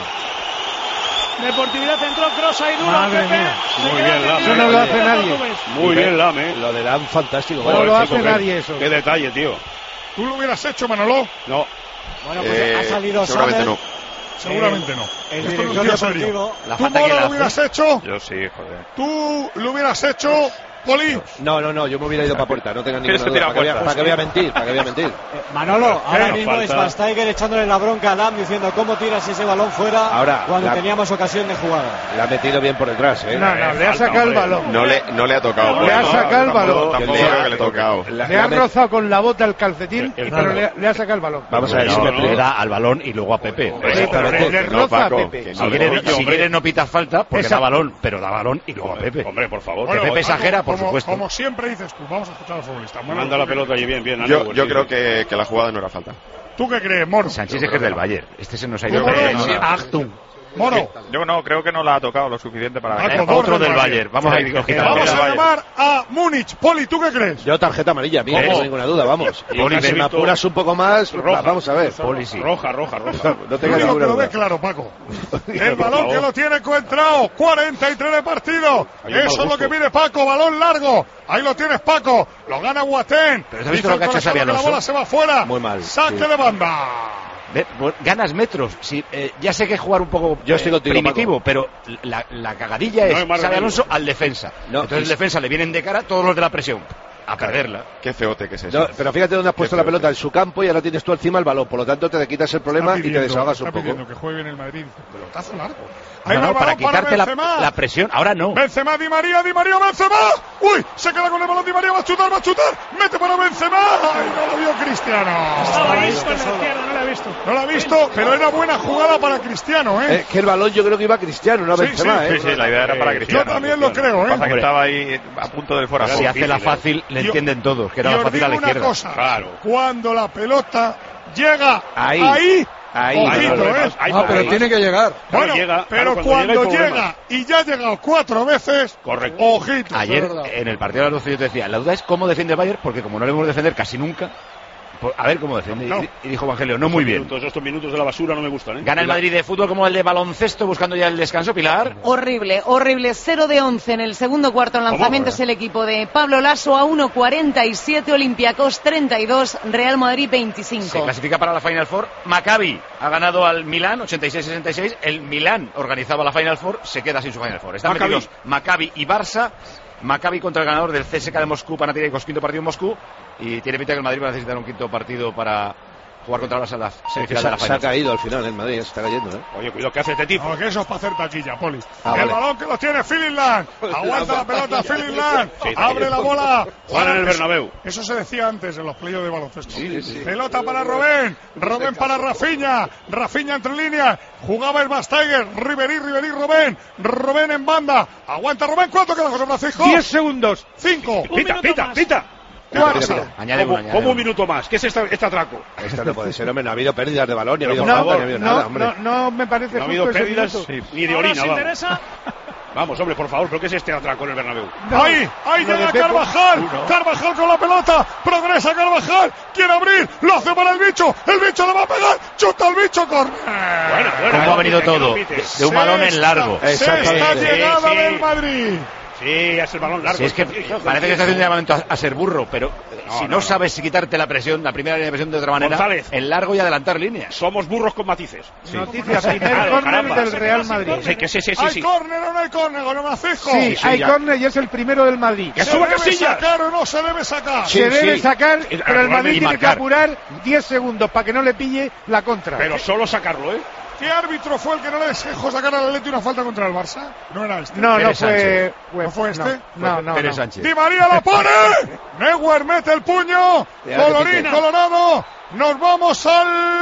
Deportividad entró, cross ahí duro. Madre Pepe. mía. Muy bien, Lam. Eso no lo hace nadie. Muy bien, Lam, ¿eh? Lo de Lam, fantástico. No Bueno, lo hace chico, nadie qué- eso. Qué detalle, tío. ¿Tú lo hubieras hecho, Manolo? No. Bueno, pues Eh, ha salido seguramente Samer. no. Seguramente no. El Esto no director es serio. deportivo. La ¿Tú, falta que Moro, le lo hace. hubieras hecho? Yo sí, joder. ¿Tú lo hubieras hecho, Poli? No, no, no, yo me hubiera ido para puerta, no tengan ¿Quieres ninguna duda. que tira ¿Para qué, voy a, puertas? para qué voy a mentir? ¿Para qué voy a mentir? Eh, Manolo, ahora nos mismo es falta- Van Steiger echándole la bronca a Lam diciendo cómo tiras ese balón fuera Ahora, cuando la- teníamos ocasión de jugar. La ha metido bien por detrás, ¿eh? No, no, le ha sacado el balón. No le, no le ha tocado. Le ha Poli. sacado el Tampoco- balón. Tampoco Que le- creo que le ha tocado. La- Le la ha met- rozado con la bota el calcetín, El- y- pero el- le, le ha sacado el balón. Vamos a ver, No, si me no, explico. le da al balón y luego a Pepe. Sí, pero Exactamente. le, le No, roza a Paco, Pepe. que Si no, quieres, no, si hombre. quieres no pitas falta, porque Esa- da balón, pero da balón y luego a Pepe. Hombre, por favor. Bueno, Pepe exagera, por como, supuesto. Como siempre dices tú, vamos a escuchar al futbolista. Manolo, Manda la ¿tú qué pelota allí bien, bien. Yo, Andreu, yo sí, creo sí. que, que la jugada no era falta. ¿Tú qué crees, Moro? Sánchez es que es del Bayern. Este se nos ha Yo ido. creo Eh, que sí. Achtung. Moro, Yo no, creo que no la ha tocado lo suficiente para Ah, ganar. con dos Otro del del Bayern. Vamos a ir Sí, quitando. vamos a Bayern. llamar a Múnich. Poli, ¿tú qué crees? Yo tarjeta amarilla, mira, ¿Cómo? no ninguna duda, vamos. Y Poli, si me Benito- apuras un poco más, Roja. vamos a ver. Poli, sí. Roja, roja, roja. No Lo tengas único que ninguna lo ve duda. claro, Paco. El Por balón favor. que lo tiene Coentrao. cuarenta y tres de partido. Hay un mal Eso es lo gusto. que pide Paco. Balón largo. Ahí lo tienes, Paco. Lo gana Guatén. Pero ¿has visto Dice lo el que ha hecho colegiado Xabi que la Alonso? bola se va fuera. Muy mal, Saque sí. de banda. Ve, bu- ganas metros. Sí, eh, ya sé que es jugar un poco Yo estoy eh, contigo, primitivo, pero la, la cagadilla No es hay más Xabi remedio. Alonso al defensa. No, Entonces y- el defensa le vienen de cara todos los de la presión. A perderla. Qué feote que es eso. No, pero fíjate dónde has puesto Qué la feo, pelota, tío. en su campo, y ahora tienes tú encima el balón. Por lo tanto, te quitas el problema Está y te pidiendo- desahogas un está pidiendo poco. que juegue bien el Madrid. Pelotazo largo. No, Ahí va no, el para balón para quitarte la, Benzema. la presión. Ahora no. Benzema, Di María, Di María, Benzema. Uy, se queda con el balón Di María, va a chutar, va a chutar. Mete para Benzema. Ay, no lo vio Cristiano. Estaba ahí visto con la solo. izquierda, no la he visto. No lo ha visto, pero era buena jugada para Cristiano, ¿eh? Eh, que el balón yo creo que iba a Cristiano, no a Sí, Benzema, sí, ¿eh? Sí, sí, la idea era para Yo Cristiano. Yo también lo creo, ¿eh? Pasa que Hombre. estaba ahí a punto de fuera. Si de hace la difícil, ¿eh? fácil, le Y- entienden todos, que era y la os fácil a la digo una izquierda. cosa, Claro. cuando la pelota llega Ahí. ahí, Ahí, ojito, claro, ¿eh? ahí Ah, pero además- tiene que llegar. Bueno, Claro, llega, pero claro, cuando cuando llega hay llega problemas. y ya ha llegado cuatro veces, Correcto. ojito. Ayer, es verdad. en el partido de las doce, yo te decía, la duda es cómo defiende el Bayern, porque como no le vemos defender casi nunca, pues, a ver cómo defiende. No. Y, y dijo Evangelio, no muy bien. Minutos, estos minutos de la basura no me gustan, ¿eh? Gana el Madrid de fútbol como el de baloncesto, buscando ya el descanso, Pilar. Horrible, horrible. cero de once en el segundo cuarto en lanzamientos el equipo de Pablo Lasso a uno cuarenta y siete, Olympiacos treinta y dos, Real Madrid Se veinticinco. clasifica para la Final Four. Maccabi ha ganado al Milán, ochenta y seis sesenta y seis. El Milán organizaba la Final Four, se queda sin su Final Four. Están Maccabi. metidos Maccabi y Barça. Maccabi contra el ganador del C S K de Moscú, Panathinaikos, quinto partido en Moscú. Y tiene pinta que el Madrid va a necesitar un quinto partido para jugar contra el Barça en la Se, semifinal de la se ha Final Four. caído al final el Madrid, se está cayendo, ¿eh? Oye, cuidado, ¿qué hace este tipo? No, que eso es para hacer taquilla, Poli. Ah, el vale. balón que lo tiene Philip Land. Aguanta la pelota Philip Land. Sí, Abre la bola. Juegan en el Eso- Bernabéu. Eso se decía antes en los playoffs de baloncesto. Sí, sí. Pelota para Robén. Robén para Rafinha. Rafinha entre líneas. Jugaba el Bastiger. Ribery, Ribery, Robén. Robén en banda. Aguanta Robén. ¿Cuánto queda, José Francisco? diez segundos. Cinco. Un Pita, minuto pita, más. pita. ¿Qué pasa? Añade ¿Cómo, uno, añade cómo uno. un minuto más? ¿Qué es esta- este atraco? Esto no puede ser, hombre, no ha habido pérdidas de balón, ni ha Pero habido por falta, favor, ni ha habido No, nada, hombre. no, no me parece No ha habido justo ese pérdidas minuto. ni de Ahora orina, os vamos. interesa. Vamos, hombre, por favor, ¿pero qué es este atraco en el Bernabéu? No, Ahí, ahí lo de llega Pepe- Carvajal. Uno. Carvajal con la pelota. Progresa Carvajal. Quiere abrir. Lo hace para el bicho. El bicho le va a pegar. Chuta el bicho. Corner. Bueno, bueno. ¿Cómo ha venido que no todo? pites. De un balón en largo. Sexta Exactamente. llegada Sí, sí. del Madrid. Sí, es el balón largo. Si es que parece que está haciendo un llamamiento a, a ser burro, pero No, si no, no, no. sabes si quitarte la presión, la primera línea de presión de otra manera, González. en largo y adelantar líneas. Somos burros con matices. Noticia, primer Claro, córner caramba. del Real Madrid. Sí, que sí, sí, sí. ¿Hay sí. córner o no hay córner, Gonzalo Francisco? Sí, sí, hay ya. córner y es el primero del Madrid. ¡Que ¿Se suba debe Casillas! sacar o no se debe sacar? Sí, Se debe sí. sacar, Y- pero el Madrid y tiene que marcar. apurar diez segundos para que no le pille la contra. Pero solo sacarlo, ¿eh? ¿Qué árbitro fue el que no le dejó sacar al Atleti una falta contra el Barça? No era este. no, no Pérez fue, Sánchez. fue- ¿No fue este? No, no, Pérez no. Sánchez. Di María la pone. Neuer mete el puño. Ya, Colorín que colorado. Nos vamos al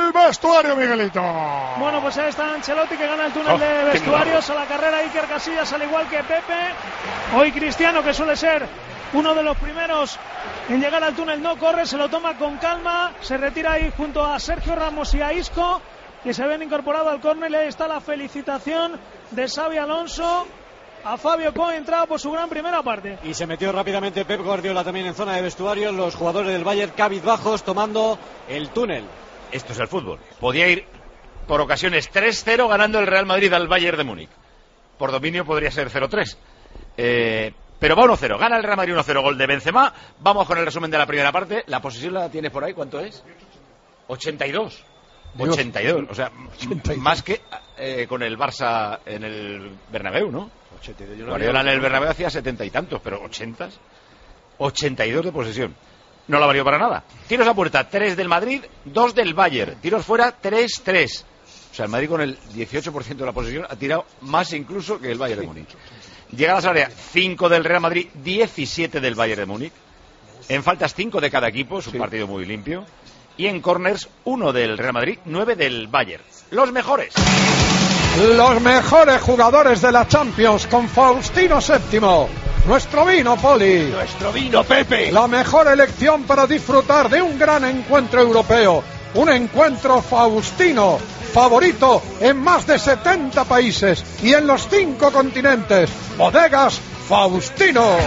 el vestuario, Miguelito. Bueno, pues ahí está Ancelotti, que gana el túnel oh, de vestuarios. A la carrera Iker Casillas, al igual que Pepe. Hoy Cristiano, que suele ser uno de los primeros en llegar al túnel, no corre, se lo toma con calma, se retira ahí junto a Sergio Ramos y a Isco, que se habían incorporado al córner. Ahí está la felicitación de Xabi Alonso a Fabio Coentrao por su gran primera parte. Y se metió rápidamente Pep Guardiola también en zona de vestuario, los jugadores del Bayern cabizbajos tomando el túnel. Esto es el fútbol. Podía ir por ocasiones tres cero ganando el Real Madrid al Bayern de Múnich. Por dominio podría ser cero tres. Eh, pero va uno cero. Gana el Real Madrid uno cero. Gol de Benzema. Vamos con el resumen de la primera parte. La posesión la tienes por ahí. ¿Cuánto es? ochenta y dos. Dios. ochenta y dos. O sea, ochenta y dos. Más que eh, con el Barça en el Bernabéu, ¿no? ochenta y dos. Guardiola en el Bernabéu hacía setenta y tantos, pero ochenta. ochenta y dos de posesión. No la valió para nada. Tiros a puerta, tres del Madrid, dos del Bayern. Tiros fuera, tres tres. O sea, el Madrid con el dieciocho por ciento de la posesión ha tirado más incluso que el Bayern de Múnich. Llegadas al área, cinco del Real Madrid, diecisiete del Bayern de Múnich. En faltas, cinco de cada equipo, es un sí. partido muy limpio. Y en corners, uno del Real Madrid, nueve del Bayern. Los mejores. Los mejores jugadores de la Champions con Faustino séptimo. Nuestro vino, Poli. Nuestro vino, Pepe. La mejor elección para disfrutar de un gran encuentro europeo. Un encuentro Faustino, favorito en más de setenta países y en los cinco continentes. Bodegas Faustino.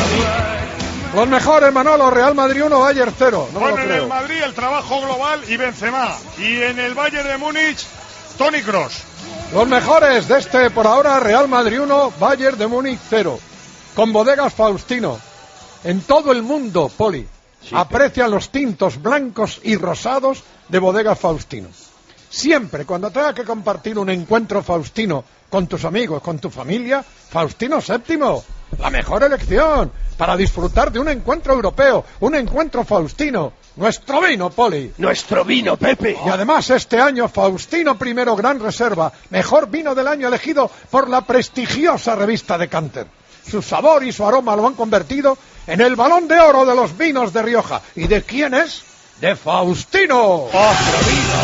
Los mejores, Manolo. Real Madrid uno, Bayern cero. No bueno, me lo en creo. el Madrid el trabajo global y Benzema. Y en el Bayern de Múnich, Toni Kroos. Los mejores de este, por ahora, Real Madrid uno, Bayern de Múnich cero. Con Bodegas Faustino. En todo el mundo, Poli, sí, aprecian pero... los tintos blancos y rosados de Bodegas Faustino. Siempre, cuando tengas que compartir un encuentro Faustino con tus amigos, con tu familia, Faustino séptimo, la mejor elección para disfrutar de un encuentro europeo, un encuentro Faustino. Nuestro vino, Poli. Nuestro vino, Pepe. Y además este año Faustino primero Gran Reserva, mejor vino del año elegido por la prestigiosa revista Decanter. Su sabor y su aroma lo han convertido en el Balón de Oro de los vinos de Rioja. ¿Y de quién es? De Faustino. ¡Otro vino!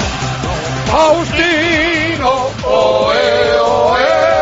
¡Faustino! ¡Oe, oe,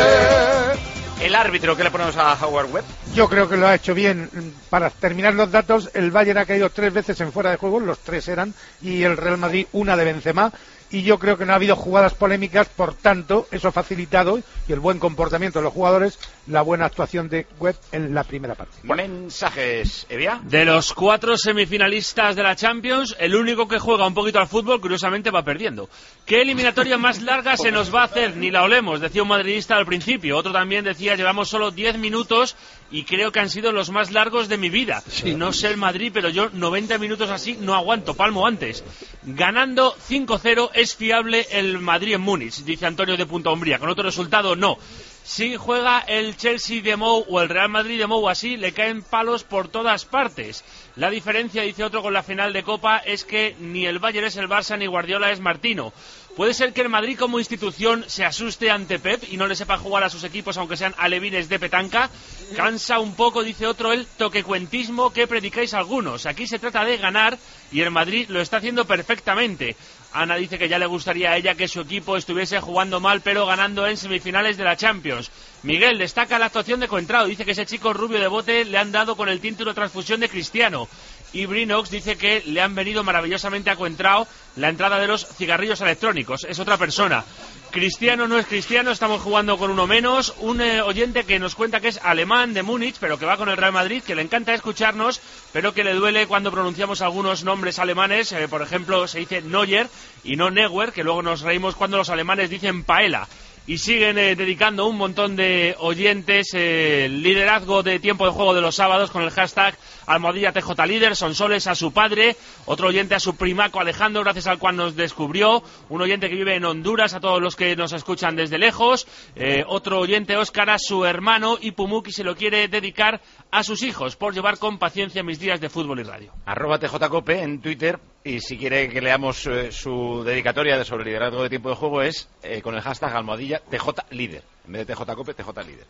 oe! El árbitro, ¿qué le ponemos a Howard Webb? Yo creo que lo ha hecho bien. Para terminar los datos, el Bayern ha caído tres veces en fuera de juego, los tres eran, y el Real Madrid una de Benzema. Y yo creo que no ha habido jugadas polémicas, por tanto, eso ha facilitado, y el buen comportamiento de los jugadores, la buena actuación de Webb en la primera parte. Mensajes, Evia. De los cuatro semifinalistas de la Champions, el único que juega un poquito al fútbol, curiosamente, va perdiendo. ¿Qué eliminatoria más larga se nos va a hacer? Ni la olemos, decía un madridista al principio. Otro también decía, llevamos solo diez minutos y creo que han sido los más largos de mi vida. Sí. No sé el Madrid, pero yo noventa minutos así no aguanto, palmo antes. Ganando cinco cero es fiable el Madrid en Múnich, dice Antonio de Punta Umbría. Con otro resultado, no. Si juega el Chelsea de Mou o el Real Madrid de Mou así, le caen palos por todas partes. La diferencia, dice otro, con la final de Copa es que ni el Bayern es el Barça ni Guardiola es Martino. ¿Puede ser que el Madrid como institución se asuste ante Pep y no le sepa jugar a sus equipos aunque sean alevines de petanca? Cansa un poco, dice otro, el toquecuentismo que predicáis algunos. Aquí se trata de ganar y el Madrid lo está haciendo perfectamente. Ana dice que ya le gustaría a ella que su equipo estuviese jugando mal pero ganando en semifinales de la Champions. Miguel destaca la actuación de Coentrao, dice que ese chico rubio de bote le han dado con el título transfusión de Cristiano. Y Brinox dice que le han venido maravillosamente a Coentrao la entrada de los cigarrillos electrónicos. Es otra persona. Cristiano no es Cristiano, estamos jugando con uno menos. Un eh, oyente que nos cuenta que es alemán de Múnich, pero que va con el Real Madrid, que le encanta escucharnos, pero que le duele cuando pronunciamos algunos nombres alemanes. Eh, por ejemplo, se dice Neuer y no Neuer, que luego nos reímos cuando los alemanes dicen paella. Y siguen eh, dedicando un montón de oyentes eh, liderazgo de tiempo de juego de los sábados con el hashtag almohadilla T J Líder, Sonsoles a su padre, otro oyente a su primaco Alejandro, gracias al cual nos descubrió, un oyente que vive en Honduras, a todos los que nos escuchan desde lejos, eh, otro oyente Óscar a su hermano y Pumuki se lo quiere dedicar a sus hijos por llevar con paciencia mis días de fútbol y radio. Arroba T J Cope en Twitter. Y si quiere que leamos eh, su dedicatoria de sobre liderazgo de tiempo de juego es eh, con el hashtag almohadilla T J Líder. En vez de T J Cope, T J Líder.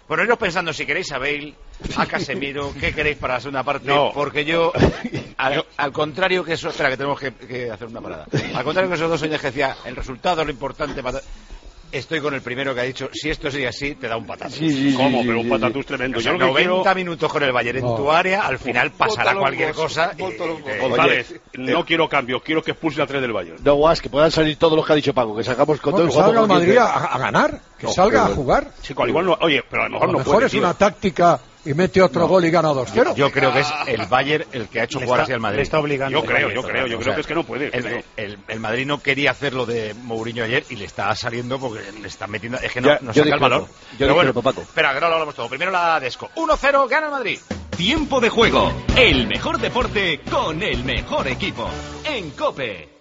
Bueno, iros pensando si queréis a Bale, a Casemiro, ¿qué queréis para la segunda parte? No. Porque yo, al, al contrario que eso... Espera, que tenemos que, que hacer una parada. Al contrario que esos dos años que decía, el resultado es lo importante para... Estoy con el primero que ha dicho, si esto sigue así, te da un patatús. Sí, sí, ¿Cómo? Sí, Pero un patatús tremendo. O sea, yo lo que noventa quiero... minutos con el Bayern en no. tu área, al final pasará cualquier cosa. Y, y, González, oye, no eh, quiero cambios, quiero que expulse a tres del Bayern. No, Guas, que puedan salir todos los que ha dicho Paco, que sacamos con no, todo el juego. Que salga el Madrid a, a ganar, que no, salga pero, a jugar. Chico, al igual no, oye, pero a lo mejor, a lo no mejor puede, es tío. una táctica y mete otro no. gol y gana dos cero. Yo, yo creo que es el Bayern el que ha hecho le jugar está, hacia el Madrid. Le está obligando. Yo creo, yo creo, yo creo sea, que es que no puede. El, el, el, el Madrid no quería hacer lo de Mourinho ayer y le está saliendo porque le está metiendo... Es que no, ya, no saca el valor. Yo Pero bueno, Paco. espera, que no lo hablamos todo. Primero la Desco. uno cero, gana el Madrid. Tiempo de juego. El mejor deporte con el mejor equipo. En COPE.